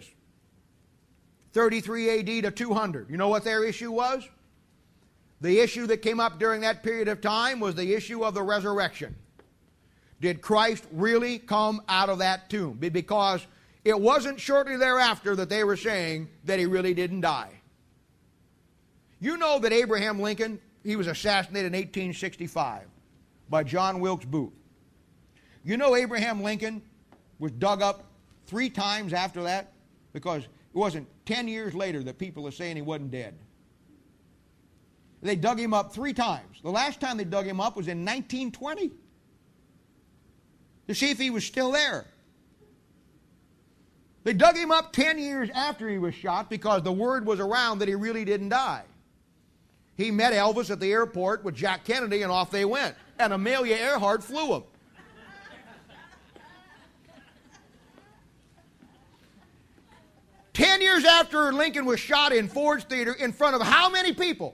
33 AD to 200. You know what their issue was? The issue that came up during that period of time was the issue of the resurrection. Did Christ really come out of that tomb? Because it wasn't shortly thereafter that they were saying that he really didn't die. You know that Abraham Lincoln, he was assassinated in 1865 by John Wilkes Booth. You know Abraham Lincoln was dug up 3 times after that? Because it wasn't 10 years later that people are saying he wasn't dead. They dug him up 3 times. The last time they dug him up was in 1920 to see if he was still there. They dug him up 10 years after he was shot because the word was around that he really didn't die. He met Elvis at the airport with Jack Kennedy and off they went. And Amelia Earhart flew him. Ten years after Lincoln was shot in Ford's Theater in front of how many people?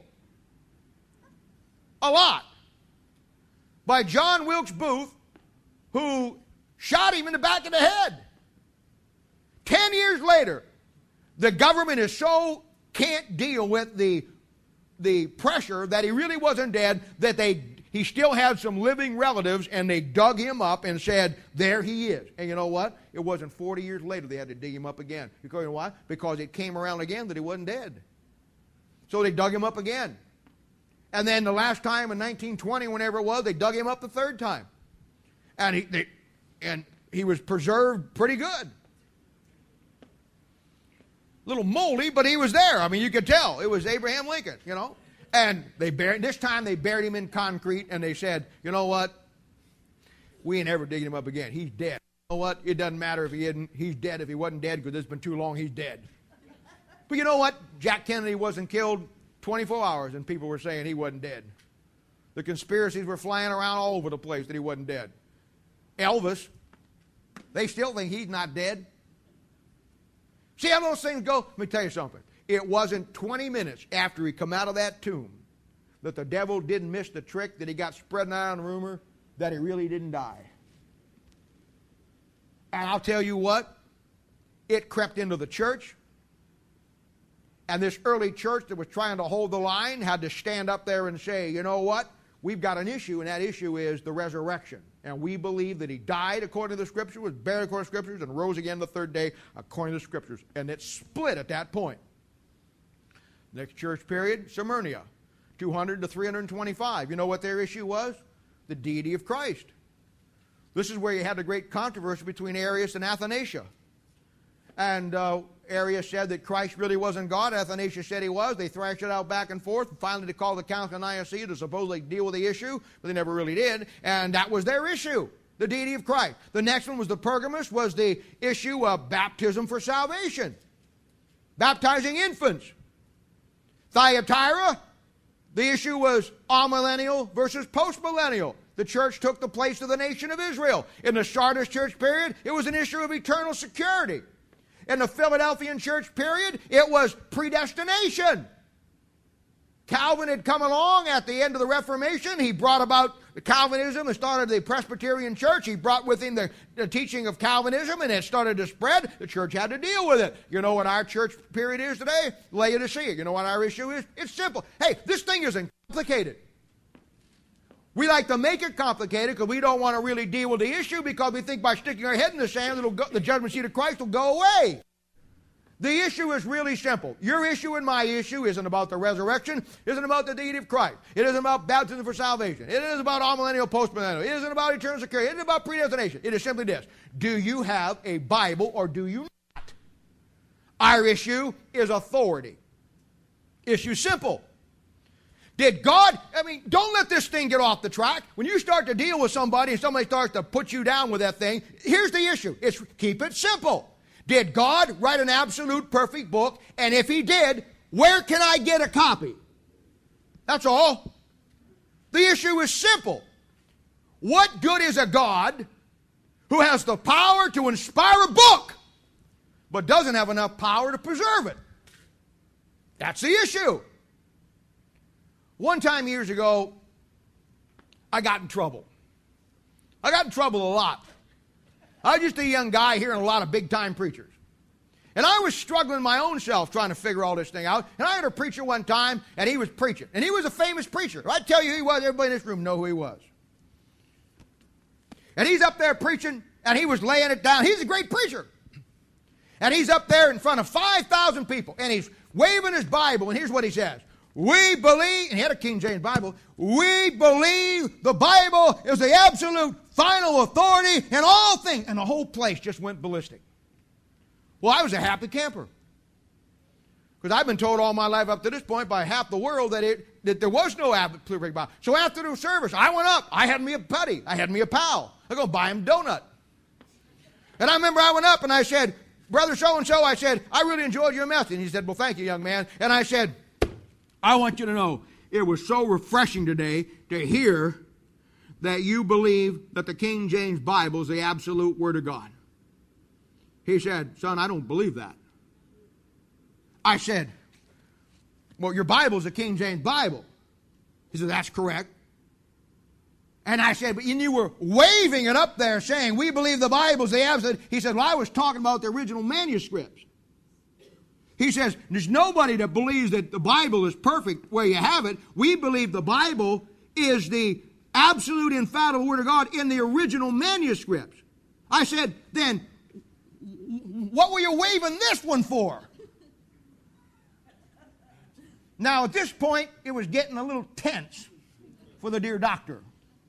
A lot. By John Wilkes Booth, who shot him in the back of the head. 10 years later, the government is so can't deal with the pressure that he really wasn't dead, that he still had some living relatives, and they dug him up and said, there he is. And you know what? It wasn't 40 years later they had to dig him up again. Because you know why? Because it came around again that he wasn't dead. So they dug him up again. And then the last time in 1920, whenever it was, they dug him up the 3rd time. And he was preserved pretty good. A little moldy, but he was there. I mean, you could tell. It was Abraham Lincoln, you know. And this time they buried him in concrete, and they said, you know what? We ain't ever digging him up again. He's dead. You know what? It doesn't matter if he's dead. If he wasn't dead, because it's been too long, he's dead. But you know what? Jack Kennedy wasn't killed 24 hours, and people were saying he wasn't dead. The conspiracies were flying around all over the place that he wasn't dead. Elvis, they still think he's not dead. See how those things go? Let me tell you something. It wasn't 20 minutes after he come out of that tomb that the devil didn't miss the trick, that he got spreading out on the rumor that he really didn't die. And I'll tell you what, it crept into the church. And this early church that was trying to hold the line had to stand up there and say, you know what? We've got an issue, and that issue is the resurrection. And we believe that he died according to the Scripture, was buried according to the Scriptures, and rose again the 3rd day according to the Scriptures. And it split at that point. Next church period, Smyrna, 200 to 325. You know what their issue was? The deity of Christ. This is where you had the great controversy between Arius and Athanasius. And Arius said that Christ really wasn't God. Athanasius said he was. They thrashed it out back and forth. And finally, they called the Council of Nicaea to supposedly deal with the issue, but they never really did. And that was their issue, the deity of Christ. The next one was the Pergamus, was the issue of baptism for salvation, baptizing infants. Thyatira, the issue was amillennial versus postmillennial. The church took the place of the nation of Israel. In the Sardis church period, it was an issue of eternal security. In the Philadelphian church period, it was predestination. Calvin had come along at the end of the Reformation. He brought about Calvinism and started the Presbyterian church. He brought with him the teaching of Calvinism, and it started to spread. The church had to deal with it. You know what our church period is today? Laodicea. You know what our issue is? It's simple. Hey, this thing isn't complicated. We like to make it complicated because we don't want to really deal with the issue, because we think by sticking our head in the sand, the judgment seat of Christ will go away. The issue is really simple. Your issue and my issue isn't about the resurrection, isn't about the deity of Christ. It isn't about baptism for salvation. It isn't about amillennial, postmillennial. It isn't about eternal security. It isn't about predestination. It is simply this. Do you have a Bible or do you not? Our issue is authority. Issue simple. Did God, don't let this thing get off the track. When you start to deal with somebody and somebody starts to put you down with that thing, here's the issue. It's keep it simple. Did God write an absolute perfect book? And if He did, where can I get a copy? That's all. The issue is simple. What good is a God who has the power to inspire a book, but doesn't have enough power to preserve it? That's the issue. One time years ago, I got in trouble. I got in trouble a lot. I was just a young guy hearing a lot of big-time preachers. And I was struggling my own self trying to figure all this thing out. And I heard a preacher one time, and he was preaching. And he was a famous preacher. If I tell you who he was, everybody in this room know who he was. And he's up there preaching, and he was laying it down. He's a great preacher. And he's up there in front of 5,000 people, and he's waving his Bible, and here's what he says. We believe, and he had a King James Bible, we believe the Bible is the absolute final authority in all things. And the whole place just went ballistic. Well, I was a happy camper. Because I've been told all my life up to this point by half the world that there was no absolute Bible. So after the service, I went up. I had me a buddy. I had me a pal. I go buy him a donut. And I remember I went up and I said, Brother so-and-so, I said, I really enjoyed your message. And he said, well, thank you, young man. And I said, I want you to know, it was so refreshing today to hear that you believe that the King James Bible is the absolute Word of God. He said, son, I don't believe that. I said, well, your Bible is the King James Bible. He said, that's correct. And I said, but you were waving it up there saying, we believe the Bible is the absolute. He said, well, I was talking about the original manuscripts. He says, there's nobody that believes that the Bible is perfect where you have it. We believe the Bible is the absolute infallible Word of God in the original manuscripts. I said, then, what were you waving this one for? Now, at this point, it was getting a little tense for the dear doctor.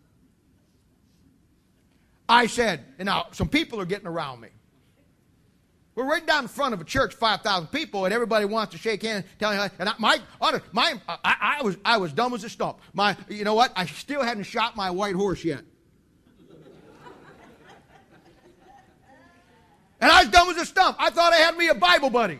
I said, and now some people are getting around me. We're right down in front of a church, 5,000 people, and everybody wants to shake hands, telling me, and I was dumb as a stump. You know what? I still hadn't shot my white horse yet. And I was dumb as a stump. I thought I had me a Bible buddy.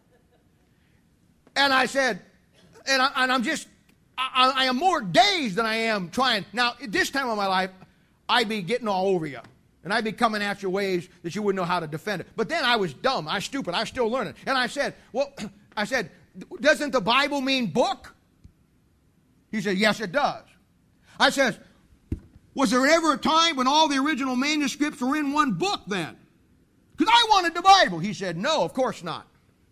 And I said, I am more dazed than I am trying. Now, at this time of my life, I'd be getting all over you. And I'd be coming at you ways that you wouldn't know how to defend it. But then I was dumb. I was stupid. I was still learning. And I said, doesn't the Bible mean book? He said, yes, it does. I said, was there ever a time when all the original manuscripts were in one book then? Because I wanted the Bible. He said, no, of course not.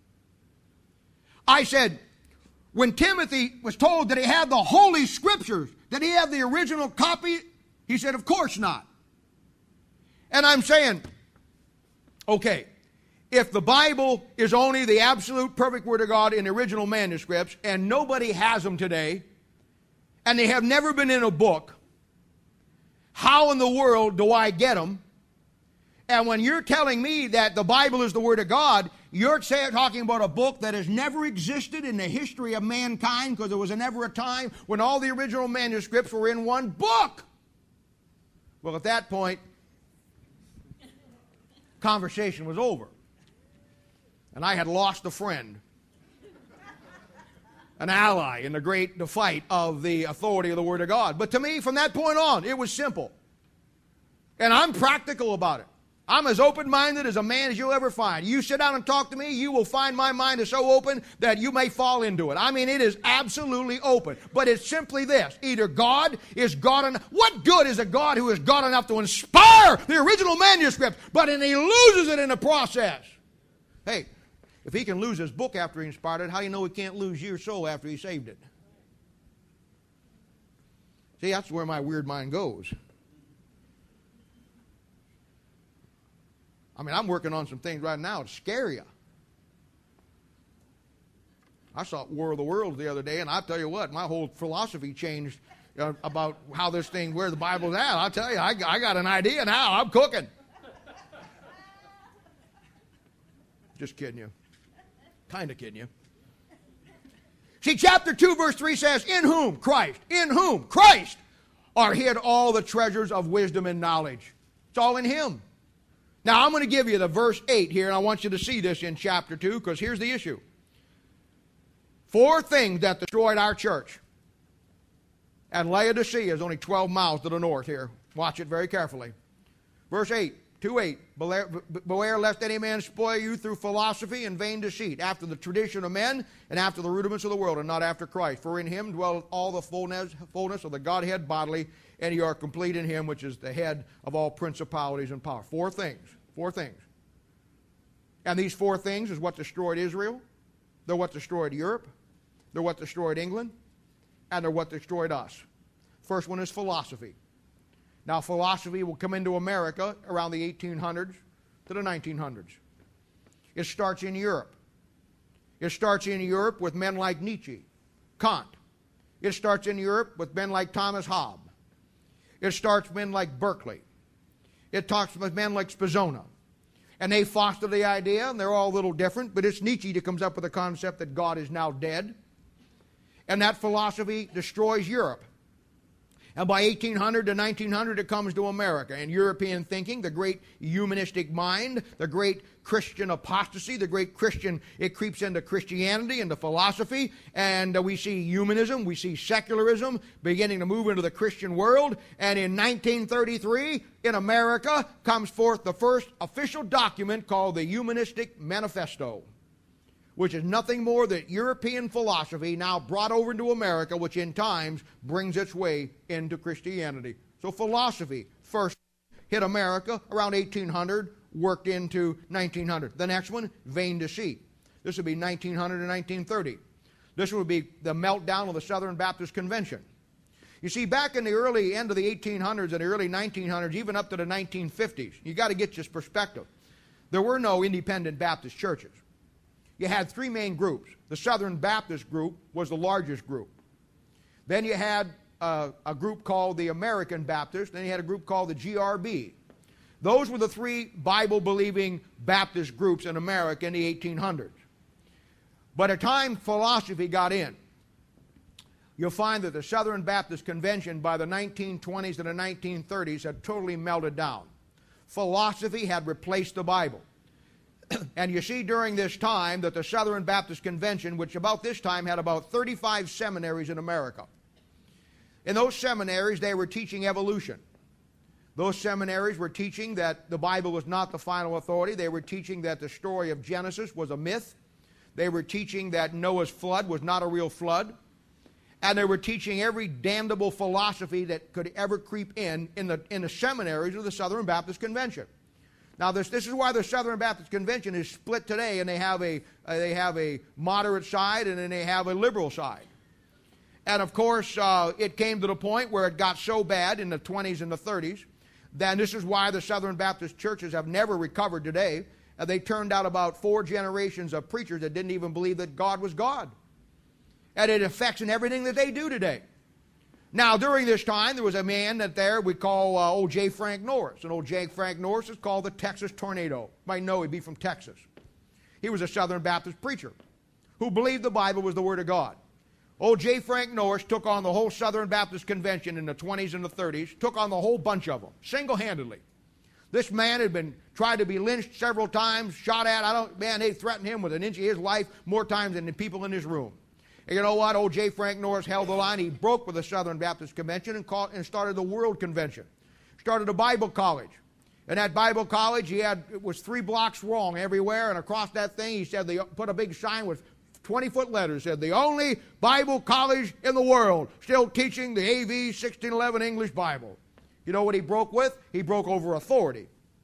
I said, when Timothy was told that he had the Holy Scriptures, did he have the original copy? He said, of course not. And I'm saying, okay, if the Bible is only the absolute perfect Word of God in the original manuscripts, and nobody has them today, and they have never been in a book, how in the world do I get them? And when you're telling me that the Bible is the Word of God, you're talking about a book that has never existed in the history of mankind, because there was never a time when all the original manuscripts were in one book. Well, at that point, conversation was over. And I had lost a friend, an ally in the fight of the authority of the Word of God. But to me, from that point on, it was simple. And I'm practical about it. I'm as open-minded as a man as you'll ever find. You sit down and talk to me, you will find my mind is so open that you may fall into it. I mean, it is absolutely open. But it's simply this. Either God is God enough. What good is a God who is God enough to inspire the original manuscript, but he loses it in the process? Hey, if he can lose his book after he inspired it, how do you know he can't lose your soul after he saved it? See, that's where my weird mind goes. I mean, I'm working on some things right now to scare you. I saw War of the Worlds the other day, and I'll tell you what, my whole philosophy changed about how this thing, where the Bible's at. I'll tell you, I got an idea now. I'm cooking. Just kidding you. Kind of kidding you. See, chapter 2, verse 3 says, in whom Christ are hid all the treasures of wisdom and knowledge. It's all in Him. Now, I'm going to give you the verse 8 here, and I want you to see this in chapter 2, because here's the issue. 4 things that destroyed our church. And Laodicea is only 12 miles to the north here. Watch it very carefully. Verse 8. 2:8, beware lest any man spoil you through philosophy and vain deceit, after the tradition of men and after the rudiments of the world, and not after Christ. For in Him dwelleth all the fullness of the Godhead bodily, and you are complete in Him, which is the head of all principalities and power. 4 things. 4 things. And these 4 things is what destroyed Israel. They're what destroyed Europe. They're what destroyed England. And they're what destroyed us. First one is philosophy. Now, philosophy will come into America around the 1800s to the 1900s. It starts in Europe. It starts in Europe with men like Nietzsche, Kant. It starts in Europe with men like Thomas Hobbes. It starts with men like Berkeley. It talks with men like Spinoza. And they foster the idea, and they're all a little different, but it's Nietzsche that comes up with the concept that God is now dead. And that philosophy destroys Europe. And by 1800 to 1900, it comes to America. And European thinking, the great humanistic mind, the great Christian apostasy, the great Christian, it creeps into Christianity, into philosophy. And we see humanism, we see secularism beginning to move into the Christian world. And in 1933, in America, comes forth the first official document called the Humanistic Manifesto, which is nothing more than European philosophy now brought over into America, which in times brings its way into Christianity. So philosophy first hit America around 1800, worked into 1900. The next one, vain deceit. This would be 1900 to 1930. This would be the meltdown of the Southern Baptist Convention. You see, back in the early end of the 1800s and the early 1900s, even up to the 1950s, you got to get this perspective. There were no independent Baptist churches. You had 3 main groups. The Southern Baptist group was the largest group. Then you had a group called the American Baptist. Then you had a group called the GRB. Those were the 3 Bible-believing Baptist groups in America in the 1800s. By the time philosophy got in, you'll find that the Southern Baptist Convention by the 1920s and the 1930s had totally melted down. Philosophy had replaced the Bible. And you see during this time that the Southern Baptist Convention, which about this time had about 35 seminaries in America. In those seminaries, they were teaching evolution. Those seminaries were teaching that the Bible was not the final authority. They were teaching that the story of Genesis was a myth. They were teaching that Noah's flood was not a real flood. And they were teaching every damnable philosophy that could ever creep in the seminaries of the Southern Baptist Convention. Now, this is why the Southern Baptist Convention is split today, and they have a moderate side and then they have a liberal side. And, of course, it came to the point where it got so bad in the 20s and the 30s, then this is why the Southern Baptist churches have never recovered today. They turned out about 4 generations of preachers that didn't even believe that God was God. And it affects in everything that they do today. Now, during this time, there was a man that we call old J. Frank Norris. And old J. Frank Norris is called the Texas Tornado. You might know he'd be from Texas. He was a Southern Baptist preacher who believed the Bible was the Word of God. Old J. Frank Norris took on the whole Southern Baptist Convention in the 20s and the 30s, took on the whole bunch of them, single-handedly. This man had been tried to be lynched several times, shot at. They threatened him with an inch of his life more times than the people in this room. And you know what? Old J. Frank Norris held the line. He broke with the Southern Baptist Convention and started the World Convention. Started a Bible college. And that Bible college, it was 3 blocks long everywhere, and across that thing, he said they put a big sign with 20-foot letters, said, the only Bible college in the world still teaching the AV 1611 English Bible. You know what he broke with? He broke over authority.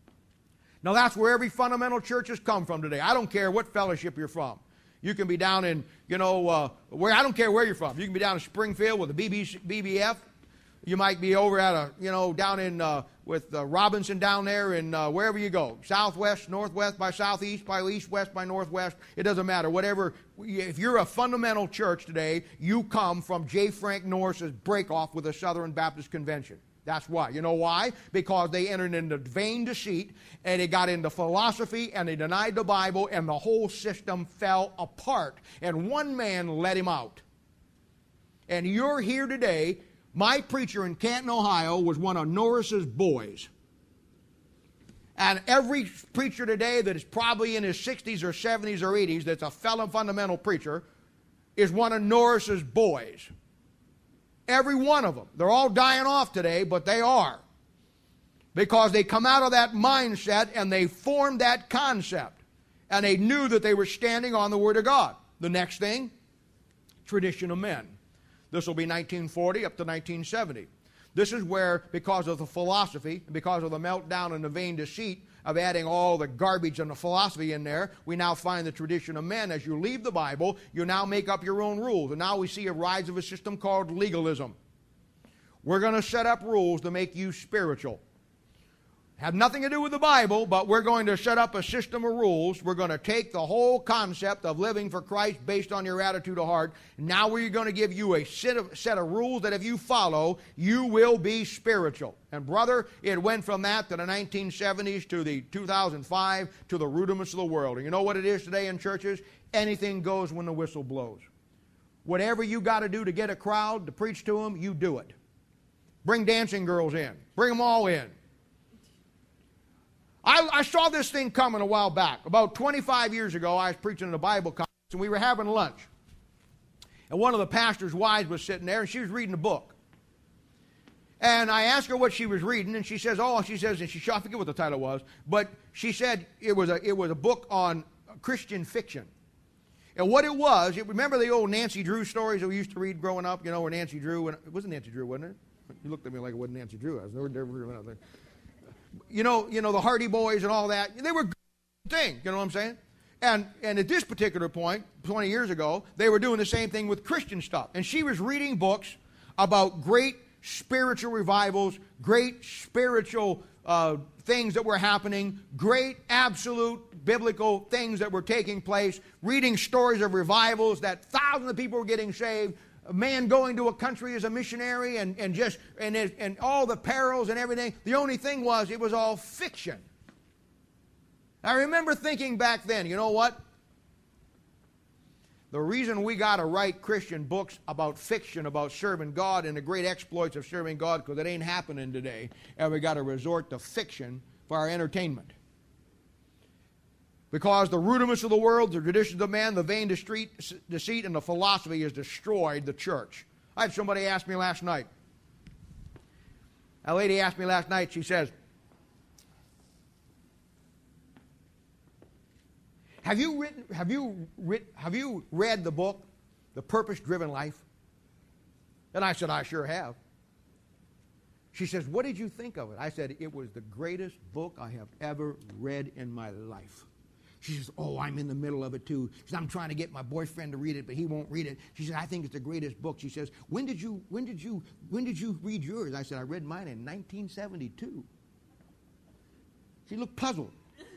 Now that's where every fundamental church has come from today. I don't care what fellowship you're from. You can be down in, I don't care where you're from. You can be down in Springfield with the BBF. You might be over at down in Robinson down there in wherever you go, southwest, northwest, by southeast, by east-west, by northwest. It doesn't matter. Whatever. If you're a fundamental church today, you come from J. Frank Norris's breakoff with the Southern Baptist Convention. That's why. You know why? Because they entered into vain deceit, and they got into philosophy, and they denied the Bible, and the whole system fell apart. And one man let him out. And you're here today. My preacher in Canton, Ohio, was one of Norris's boys. And every preacher today that is probably in his 60s or 70s or 80s that's a fellow fundamental preacher is one of Norris's boys. Every one of them. They're all dying off today, but they are. Because they come out of that mindset and they formed that concept. And they knew that they were standing on the Word of God. The next thing, tradition of men. This will be 1940 up to 1970. This is where, because of the philosophy, because of the meltdown and the vain deceit of adding all the garbage and the philosophy in there, we now find the tradition of men. As you leave the Bible, you now make up your own rules. And now we see a rise of a system called legalism. We're going to set up rules to make you spiritual. Have nothing to do with the Bible, but we're going to set up a system of rules. We're going to take the whole concept of living for Christ based on your attitude of heart. Now we're going to give you a set of rules that if you follow, you will be spiritual. And brother, it went from that to the 1970s to the 2005 to the rudiments of the world. And you know what it is today in churches? Anything goes when the whistle blows. Whatever you got to do to get a crowd to preach to them, you do it. Bring dancing girls in. Bring them all in. I saw this thing coming a while back. About 25 years ago, I was preaching in a Bible conference, and we were having lunch. And one of the pastor's wives was sitting there, and she was reading a book. And I asked her what she was reading, and she says, I forget what the title was, but she said it was a book on Christian fiction. And what it was, remember the old Nancy Drew stories that we used to read growing up, where Nancy Drew, it wasn't Nancy Drew, wasn't it? You looked at me like it wasn't Nancy Drew. I was never out there. You know, the Hardy Boys and all that. They were good things, you know what I'm saying? And at this particular point, 20 years ago, they were doing the same thing with Christian stuff. And she was reading books about great spiritual revivals, great spiritual things that were happening, great absolute biblical things that were taking place, reading stories of revivals that thousands of people were getting saved, a man going to a country as a missionary and all the perils and everything. The only thing was, it was all fiction. I remember thinking back then, you know what? The reason we got to write Christian books about fiction, about serving God and the great exploits of serving God, because it ain't happening today, and we got to resort to fiction for our entertainment. Because the rudiments of the world, the traditions of man, the vain deceit, and the philosophy has destroyed the church. I had somebody ask me last night. A lady asked me last night, she says, Have you read the book, The Purpose-Driven Life? And I said, I sure have. She says, what did you think of it? I said, it was the greatest book I have ever read in my life. She says, oh, I'm in the middle of it too. She says, I'm trying to get my boyfriend to read it, but he won't read it. She said, I think it's the greatest book. She says, when did you read yours? I said, I read mine in 1972. She looked puzzled.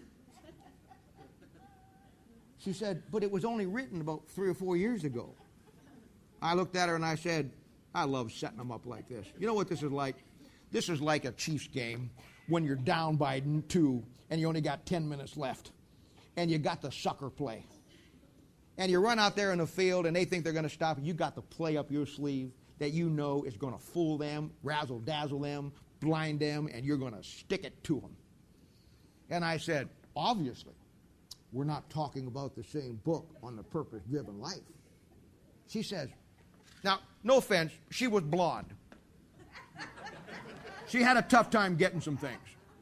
She said, but it was only written about 3 or 4 years ago. I looked at her and I said, I love setting them up like this. You know what this is like? This is like a Chiefs game when you're down by 2 and you only got 10 minutes left. And you got the sucker play. And you run out there in the field and they think they're going to stop. You got the play up your sleeve that you know is going to fool them, razzle-dazzle them, blind them, and you're going to stick it to them. And I said, obviously, we're not talking about the same book on the purpose-driven life. She says, now, no offense, she was blonde. She had a tough time getting some things.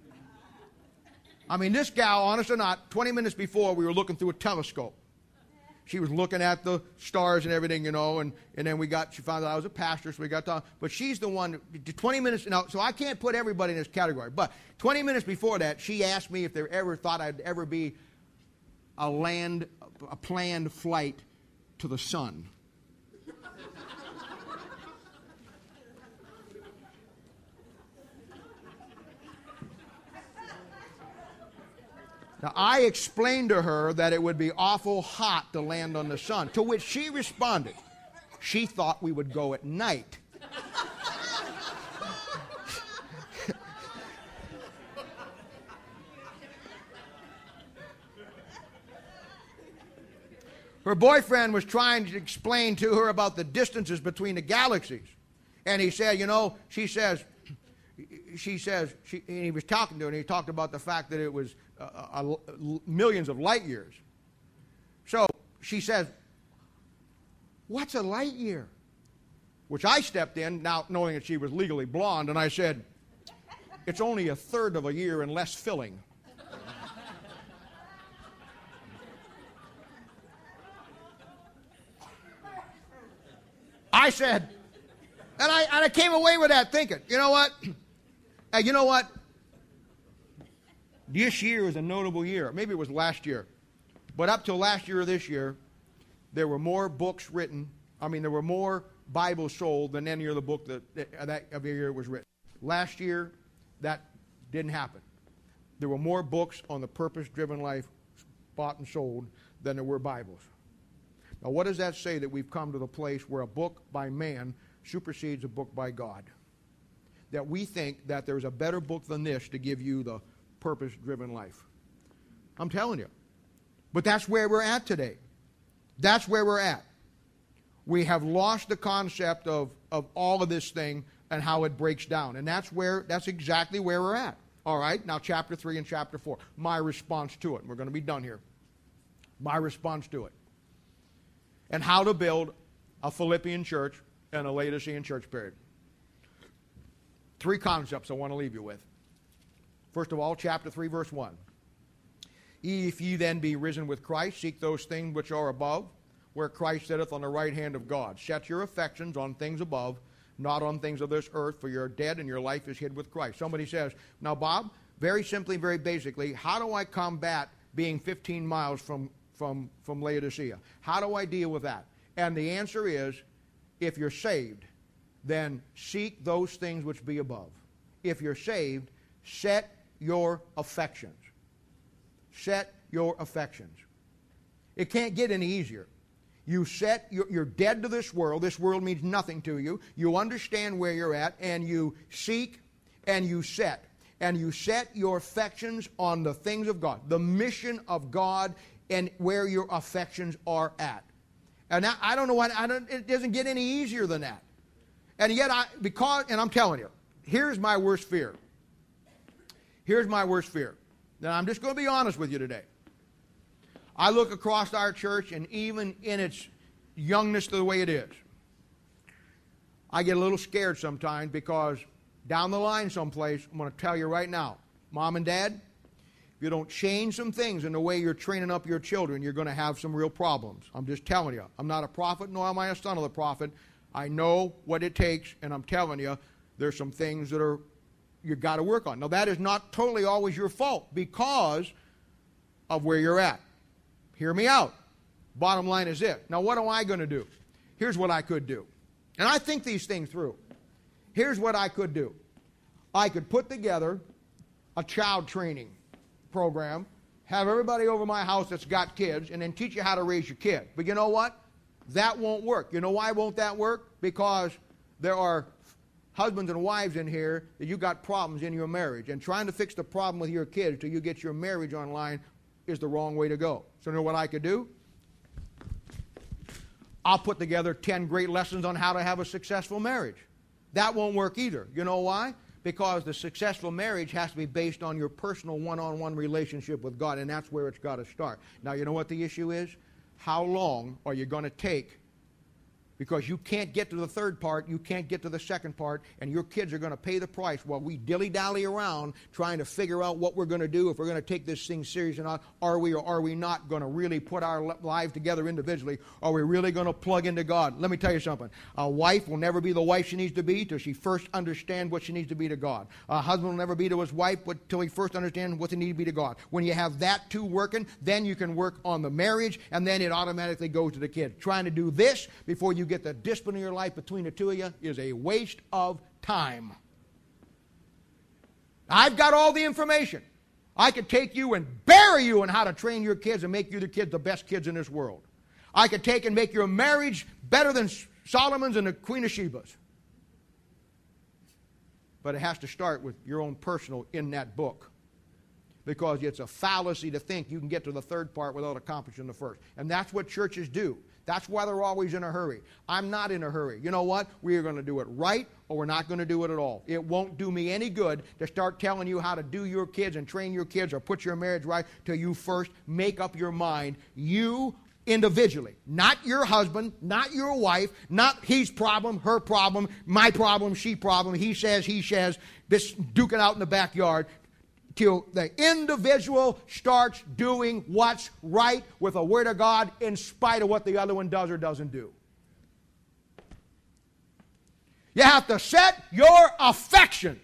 I mean, this gal, honest or not, 20 minutes before, we were looking through a telescope. She was looking at the stars and everything, and then she found out I was a pastor, so we got talking. But she's the one, 20 minutes, so I can't put everybody in this category. But 20 minutes before that, she asked me if they ever thought I'd ever be a planned flight to the sun. Now, I explained to her that it would be awful hot to land on the sun, to which she responded, she thought we would go at night. Her boyfriend was trying to explain to her about the distances between the galaxies. And he said, you know, and he was talking to her, and he talked about the fact that it was millions of light years. So she says, what's a light year? Which I stepped in, now knowing that she was legally blonde, and I said, it's only a third of a year and less filling. I said, and I came away with that thinking, you know what? This year is a notable year. Maybe it was last year. But up till last year or this year, there were more books written. There were more Bibles sold than any other book that every year was written. Last year, that didn't happen. There were more books on the purpose-driven life bought and sold than there were Bibles. Now, what does that say? That we've come to the place where a book by man supersedes a book by God. That we think that there's a better book than this to give you the purpose-driven life. I'm telling you. But that's where we're at today. That's where we're at. We have lost the concept of all of this thing and how it breaks down. And that's exactly where we're at. All right, now chapter 3 and chapter 4. My response to it. We're going to be done here. My response to it. And how to build a Philippian church and a Laodicean church period. 3 concepts I want to leave you with. First of all, chapter 3, verse 1. If ye then be risen with Christ, seek those things which are above, where Christ sitteth on the right hand of God. Set your affections on things above, not on things of this earth, for you're dead and your life is hid with Christ. Somebody says, now Bob, very simply, very basically, how do I combat being 15 miles from Laodicea? How do I deal with that? And the answer is, if you're saved, then seek those things which be above. If you're saved, set your affections. Set your affections. It can't get any easier. You're dead to this world. This world means nothing to you. You understand where you're at, and you seek and you set. And you set your affections on the things of God, the mission of God, and where your affections are at. And I don't know it doesn't get any easier than that. And yet, and I'm telling you, here's my worst fear. Here's my worst fear. Now, I'm just going to be honest with you today. I look across our church, and even in its youngness to the way it is, I get a little scared sometimes because down the line someplace, I'm going to tell you right now, Mom and Dad, if you don't change some things in the way you're training up your children, you're going to have some real problems. I'm just telling you. I'm not a prophet, nor am I a son of the prophet. I know what it takes, and I'm telling you, there's some things that you've got to work on. Now, that is not totally always your fault because of where you're at. Hear me out. Bottom line is this. Now, what am I going to do? Here's what I could do. And I think these things through. Here's what I could do. I could put together a child training program, have everybody over my house that's got kids, and then teach you how to raise your kid. But you know what? That won't work. You know why won't that work? Because there are husbands and wives in here that you got problems in your marriage, and trying to fix the problem with your kids till you get your marriage online is the wrong way to go. So you know what I could do? I'll put together 10 great lessons on how to have a successful marriage. That won't work either. You know why? Because the successful marriage has to be based on your personal one-on-one relationship with God, and that's where it's got to start. Now, you know what the issue is? How long are you going to take? Because you can't get to the third part, you can't get to the second part, and your kids are going to pay the price while we dilly-dally around trying to figure out what we're going to do, if we're going to take this thing serious or not. Are we or are we not going to really put our lives together individually? Are we really going to plug into God? Let me tell you something. A wife will never be the wife she needs to be till she first understands what she needs to be to God. A husband will never be to his wife till he first understands what they need to be to God. When you have that two working, then you can work on the marriage, and then it automatically goes to the kid. Trying to do this before you get the discipline of your life between the two of you is a waste of time. I've got all the information. I could take you and bury you in how to train your kids and make you the kids the best kids in this world. I could take and make your marriage better than Solomon's and the Queen of Sheba's. But it has to start with your own personal in that book. Because it's a fallacy to think you can get to the third part without accomplishing the first. And that's what churches do. That's why they're always in a hurry. I'm not in a hurry. You know what? We are going to do it right, or we're not going to do it at all. It won't do me any good to start telling you how to do your kids and train your kids or put your marriage right till you first make up your mind. You individually, not your husband, not your wife, not his problem, her problem, my problem, she problem, he says, this duking out in the backyard, till the individual starts doing what's right with the Word of God in spite of what the other one does or doesn't do. You have to set your affections.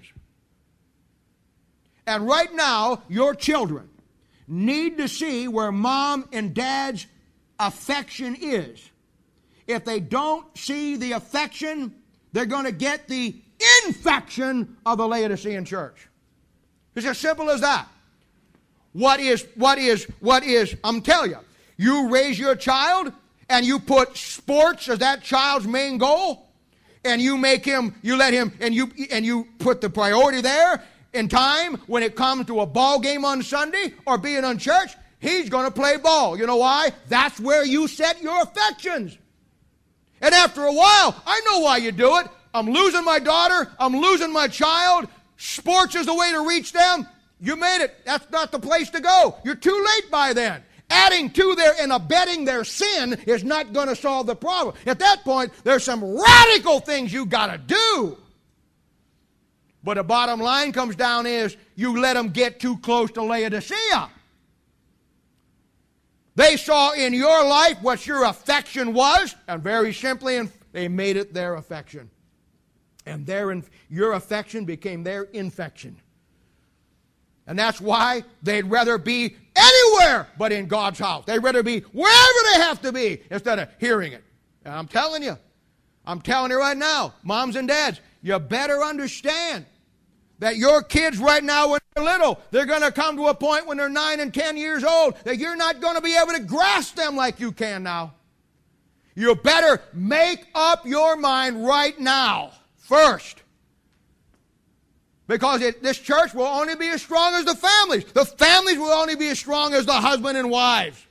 And right now, your children need to see where mom and dad's affection is. If they don't see the affection, they're going to get the infection of the Laodicean church. It's as simple as that. What is, I'm telling you, you raise your child and you put sports as that child's main goal, and you make him, you let him, and you put the priority there in time when it comes to a ball game on Sunday or being on church, he's going to play ball. You know why? That's where you set your affections. And after a while, I know why you do it. I'm losing my daughter. I'm losing my child. Sports is the way to reach them. You made it. That's not the place to go. You're too late by then. Adding to their and abetting their sin is not going to solve the problem. At that point, there's some radical things you got to do. But the bottom line comes down is you let them get too close to Laodicea. They saw in your life what your affection was, and very simply, they made it their affection. And your affection became their infection. And that's why they'd rather be anywhere but in God's house. They'd rather be wherever they have to be instead of hearing it. And I'm telling you right now, moms and dads, you better understand that your kids right now when they're little, they're going to come to a point when they're 9 and 10 years old that you're not going to be able to grasp them like you can now. You better make up your mind right now. First, because this church will only be as strong as the families. The families will only be as strong as the husband and wives.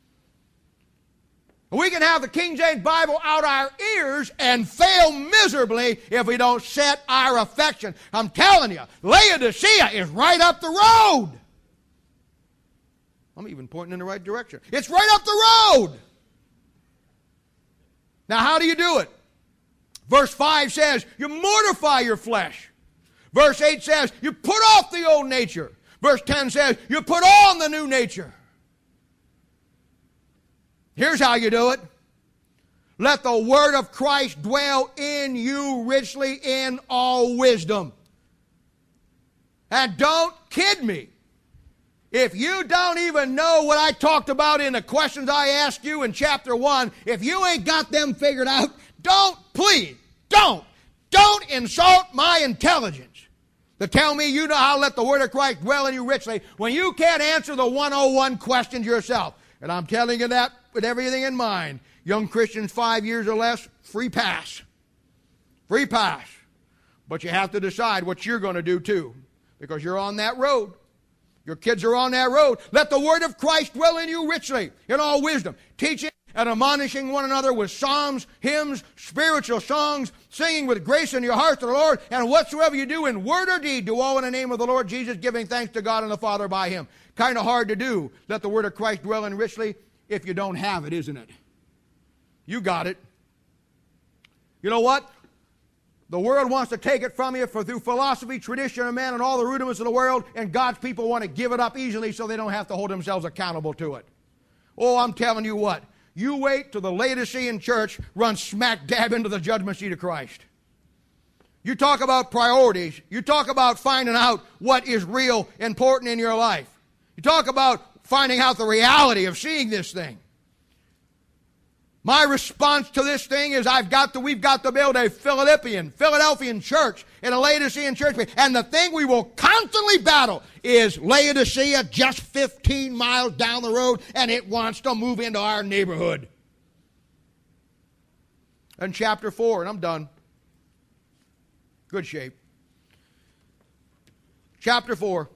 We can have the King James Bible out our ears and fail miserably if we don't set our affection. I'm telling you, Laodicea is right up the road. I'm even pointing in the right direction. It's right up the road. Now, how do you do it? Verse 5 says, you mortify your flesh. Verse 8 says, you put off the old nature. Verse 10 says, you put on the new nature. Here's how you do it. Let the word of Christ dwell in you richly in all wisdom. And don't kid me. If you don't even know what I talked about in the questions I asked you in chapter 1, if you ain't got them figured out, don't insult my intelligence to tell me you know how to let the word of Christ dwell in you richly when you can't answer the 101 questions yourself. And I'm telling you that with everything in mind. Young Christians 5 years or less, free pass. Free pass. But you have to decide what you're going to do too, because you're on that road. Your kids are on that road. Let the word of Christ dwell in you richly in all wisdom, teaching and admonishing one another with psalms, hymns, spiritual songs, singing with grace in your heart to the Lord, and whatsoever you do in word or deed, do all in the name of the Lord Jesus, giving thanks to God and the Father by him. Kind of hard to do. Let the word of Christ dwell in richly if you don't have it, isn't it? You got it. You know what? The world wants to take it from you through philosophy, tradition of man, and all the rudiments of the world, and God's people want to give it up easily so they don't have to hold themselves accountable to it. Oh, I'm telling you what. You wait till the Laodicean church runs smack dab into the judgment seat of Christ. You talk about priorities. You talk about finding out what is real important in your life. You talk about finding out the reality of seeing this thing. My response to this thing is we've got to build a Philadelphian church and a Laodicean church. And the thing we will constantly battle is Laodicea just 15 miles down the road, and it wants to move into our neighborhood. And chapter 4, and I'm done. Good shape. Chapter 4,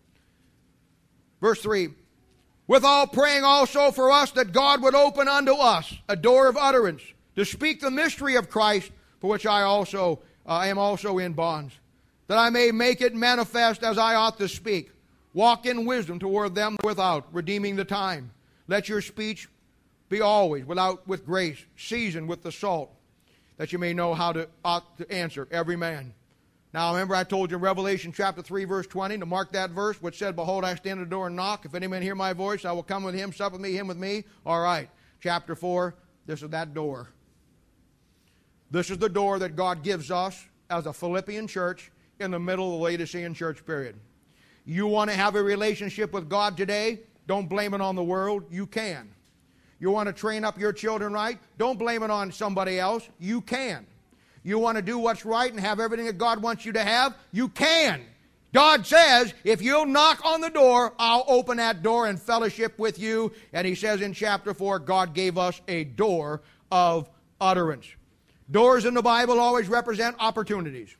verse 3. Withal praying also for us that God would open unto us a door of utterance to speak the mystery of Christ, for which I am also in bonds, that I may make it manifest as I ought to speak. Walk in wisdom toward them without, redeeming the time. Let your speech be always with grace, seasoned with the salt, that you may know how to ought to answer every man. Now, remember I told you in Revelation chapter 3, verse 20, to mark that verse, which said, Behold, I stand at the door and knock. If any man hear my voice, I will come with him, sup with me, him with me. All right. Chapter 4, this is that door. This is the door that God gives us as a Philippian church in the middle of the Laodicean church period. You want to have a relationship with God today? Don't blame it on the world. You can. You want to train up your children right? Don't blame it on somebody else. You can. You want to do what's right and have everything that God wants you to have? You can. God says, if you'll knock on the door, I'll open that door and fellowship with you. And he says in chapter 4, God gave us a door of utterance. Doors in the Bible always represent opportunities.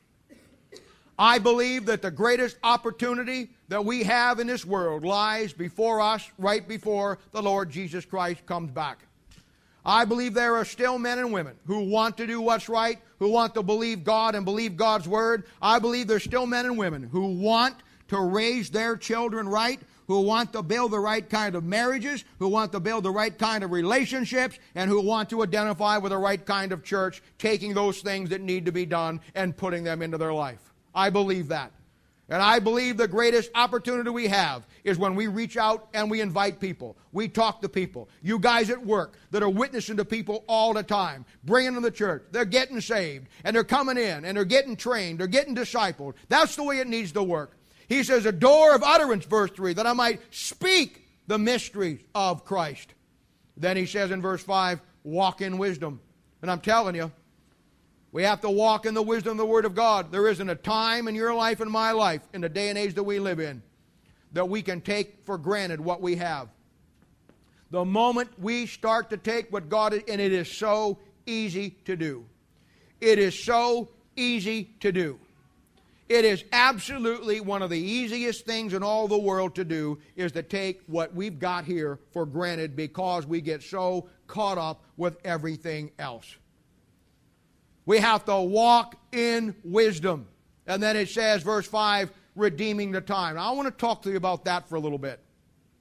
I believe that the greatest opportunity that we have in this world lies before us, right before the Lord Jesus Christ comes back. I believe there are still men and women who want to do what's right, who want to believe God and believe God's Word. I believe there's still men and women who want to raise their children right, who want to build the right kind of marriages, who want to build the right kind of relationships, and who want to identify with the right kind of church, taking those things that need to be done and putting them into their life. I believe that. And I believe the greatest opportunity we have is when we reach out and we invite people. We talk to people. You guys at work that are witnessing to people all the time, bringing them to the church. They're getting saved, and they're coming in, and they're getting trained, they're getting discipled. That's the way it needs to work. He says, a door of utterance, verse 3, that I might speak the mysteries of Christ. Then he says in verse 5, walk in wisdom. And I'm telling you, we have to walk in the wisdom of the Word of God. There isn't a time in your life and my life, in the day and age that we live in, that we can take for granted what we have. The moment we start to take what God is, and it is so easy to do. It is so easy to do. It is absolutely one of the easiest things in all the world to do, is to take what we've got here for granted because we get so caught up with everything else. We have to walk in wisdom. And then it says, verse 5, redeeming the time. Now, I want to talk to you about that for a little bit.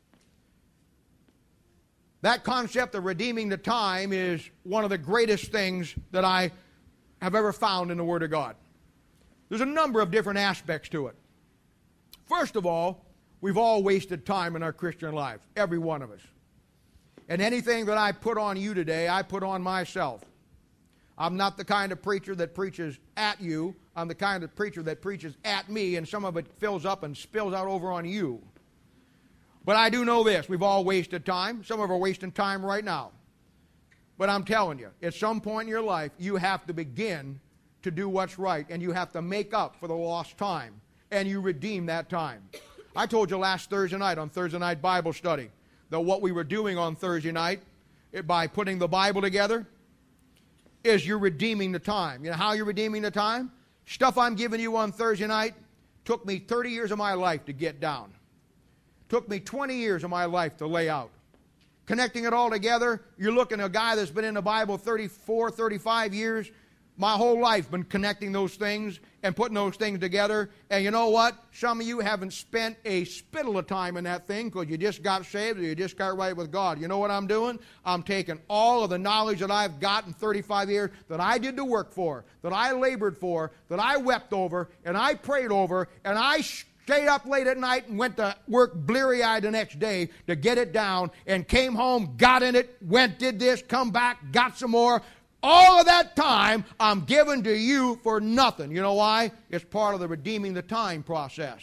That concept of redeeming the time is one of the greatest things that I have ever found in the Word of God. There's a number of different aspects to it. First of all, we've all wasted time in our Christian lives, every one of us. And anything that I put on you today, I put on myself. I'm not the kind of preacher that preaches at you. I'm the kind of preacher that preaches at me, and some of it fills up and spills out over on you. But I do know this. We've all wasted time. Some of us are wasting time right now. But I'm telling you, at some point in your life, you have to begin to do what's right, and you have to make up for the lost time, and you redeem that time. I told you last Thursday night on Thursday night Bible study that what we were doing on Thursday night, by putting the Bible together, is you're redeeming the time. You know how you're redeeming the time? Stuff I'm giving you on Thursday night took me 30 years of my life to get down. Took me 20 years of my life to lay out. Connecting it all together, you're looking at a guy that's been in the Bible 34, 35 years. My whole life been connecting those things and putting those things together. And you know what? Some of you haven't spent a spittle of time in that thing because you just got saved or you just got right with God. You know what I'm doing? I'm taking all of the knowledge that I've got in 35 years, that I did the work for, that I labored for, that I wept over, and I prayed over, and I stayed up late at night and went to work bleary-eyed the next day to get it down, and came home, got in it, went, did this, come back, got some more. All of that time I'm giving to you for nothing. You know why? It's part of the redeeming the time process.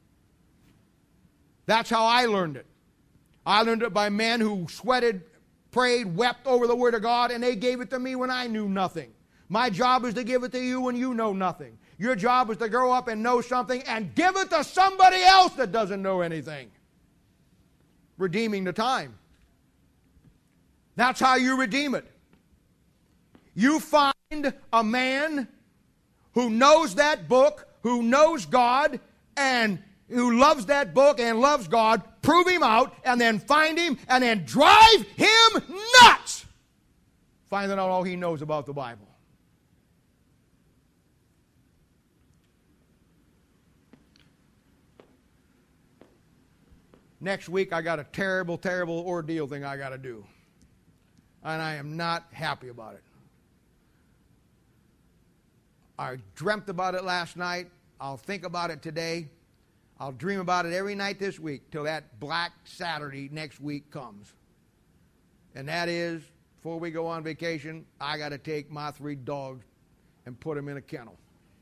That's how I learned it. I learned it by men who sweated prayed, wept over the Word of God, and they gave it to me when I knew nothing. My job is to give it to you when you know nothing. Your job is to grow up and know something and give it to somebody else that doesn't know anything. Redeeming the time. That's how you redeem it. You find a man who knows that book, who knows God, and who loves that book and loves God, prove him out, and then find him, and then drive him nuts, finding out all he knows about the Bible. Next week, I got a terrible, terrible ordeal thing I got to do. And I am not happy about it. I dreamt about it last night. I'll think about it today. I'll dream about it every night this week till that Black Saturday next week comes. And that is, before we go on vacation, I got to take my 3 dogs and put them in a kennel.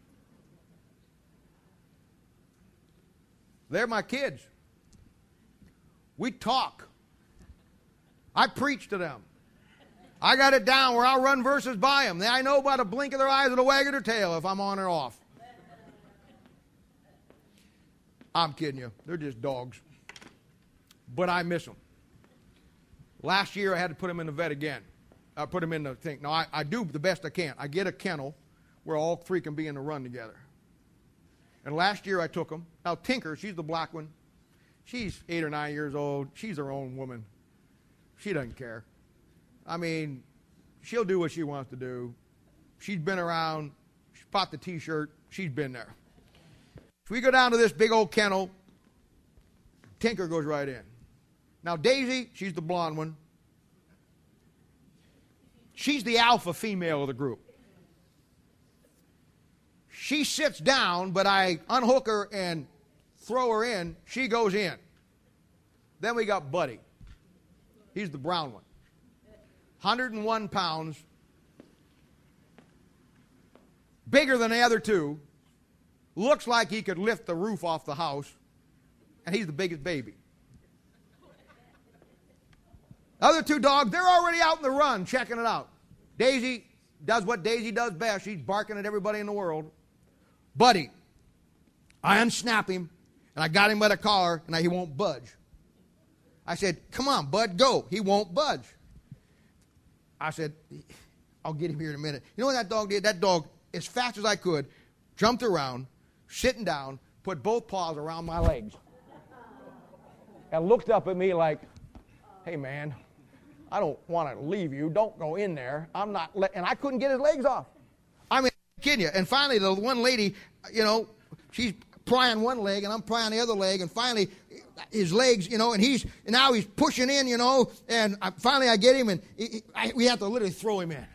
They're my kids. We talk. I preach to them. I got it down where I'll run verses by them. I know by the blink of their eyes or the wag of their tail if I'm on or off. I'm kidding you. They're just dogs. But I miss them. Last year I had to put them in the vet again. I put them in the thing. Now I do the best I can. I get a kennel where all 3 can be in the run together. And last year I took them. Now Tinker, she's the black one. She's 8 or 9 years old. She's her own woman. She doesn't care. I mean, she'll do what she wants to do. She's been around. She bought the T-shirt. She's been there. So we go down to this big old kennel. Tinker goes right in. Now Daisy, she's the blonde one. She's the alpha female of the group. She sits down, but I unhook her and throw her in. She goes in. Then we got Buddy. He's the brown one. 101 pounds. Bigger than the other 2. Looks like he could lift the roof off the house. And he's the biggest baby. The other 2 dogs, they're already out in the run checking it out. Daisy does what Daisy does best. She's barking at everybody in the world. Buddy, I unsnap him, and I got him by the collar, and he won't budge. I said, come on, Bud, go. He won't budge. I said, I'll get him here in a minute. You know what that dog did? That dog, as fast as I could, jumped around, sitting down, put both paws around my legs, and looked up at me like, hey, man, I don't want to leave you. Don't go in there. I'm not and I couldn't get his legs off. I mean, I'm kidding you. And finally, the one lady, you know, she's prying one leg, and I'm prying the other leg, and finally, his legs, you know, and now he's pushing in, you know, and finally I get him, and we have to literally throw him in.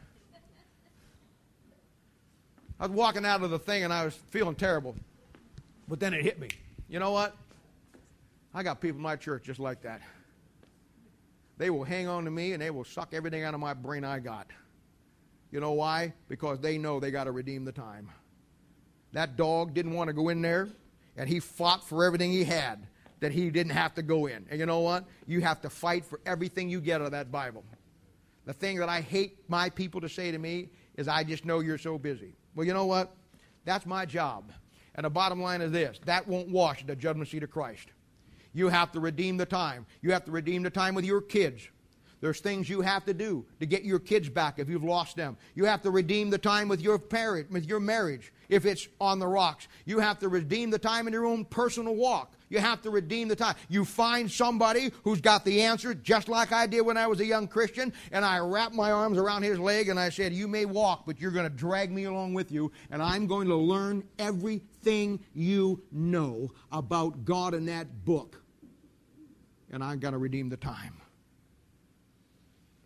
I was walking out of the thing, and I was feeling terrible. But then it hit me. You know what? I got people in my church just like that. They will hang on to me, and they will suck everything out of my brain I got. You know why? Because they know they got to redeem the time. That dog didn't want to go in there, and he fought for everything he had that he didn't have to go in. And you know what? You have to fight for everything you get out of that Bible. The thing that I hate my people to say to me is, I just know you're so busy. Well, you know what? That's my job. And the bottom line is this: that won't wash the judgment seat of Christ. You have to redeem the time. You have to redeem the time with your kids. There's things you have to do to get your kids back if you've lost them. You have to redeem the time with your parent, with your marriage, if it's on the rocks. You have to redeem the time in your own personal walk. You have to redeem the time. You find somebody who's got the answer, just like I did when I was a young Christian, and I wrapped my arms around his leg and I said, you may walk, but you're going to drag me along with you, and I'm going to learn everything you know about God in that book. And I've got to redeem the time.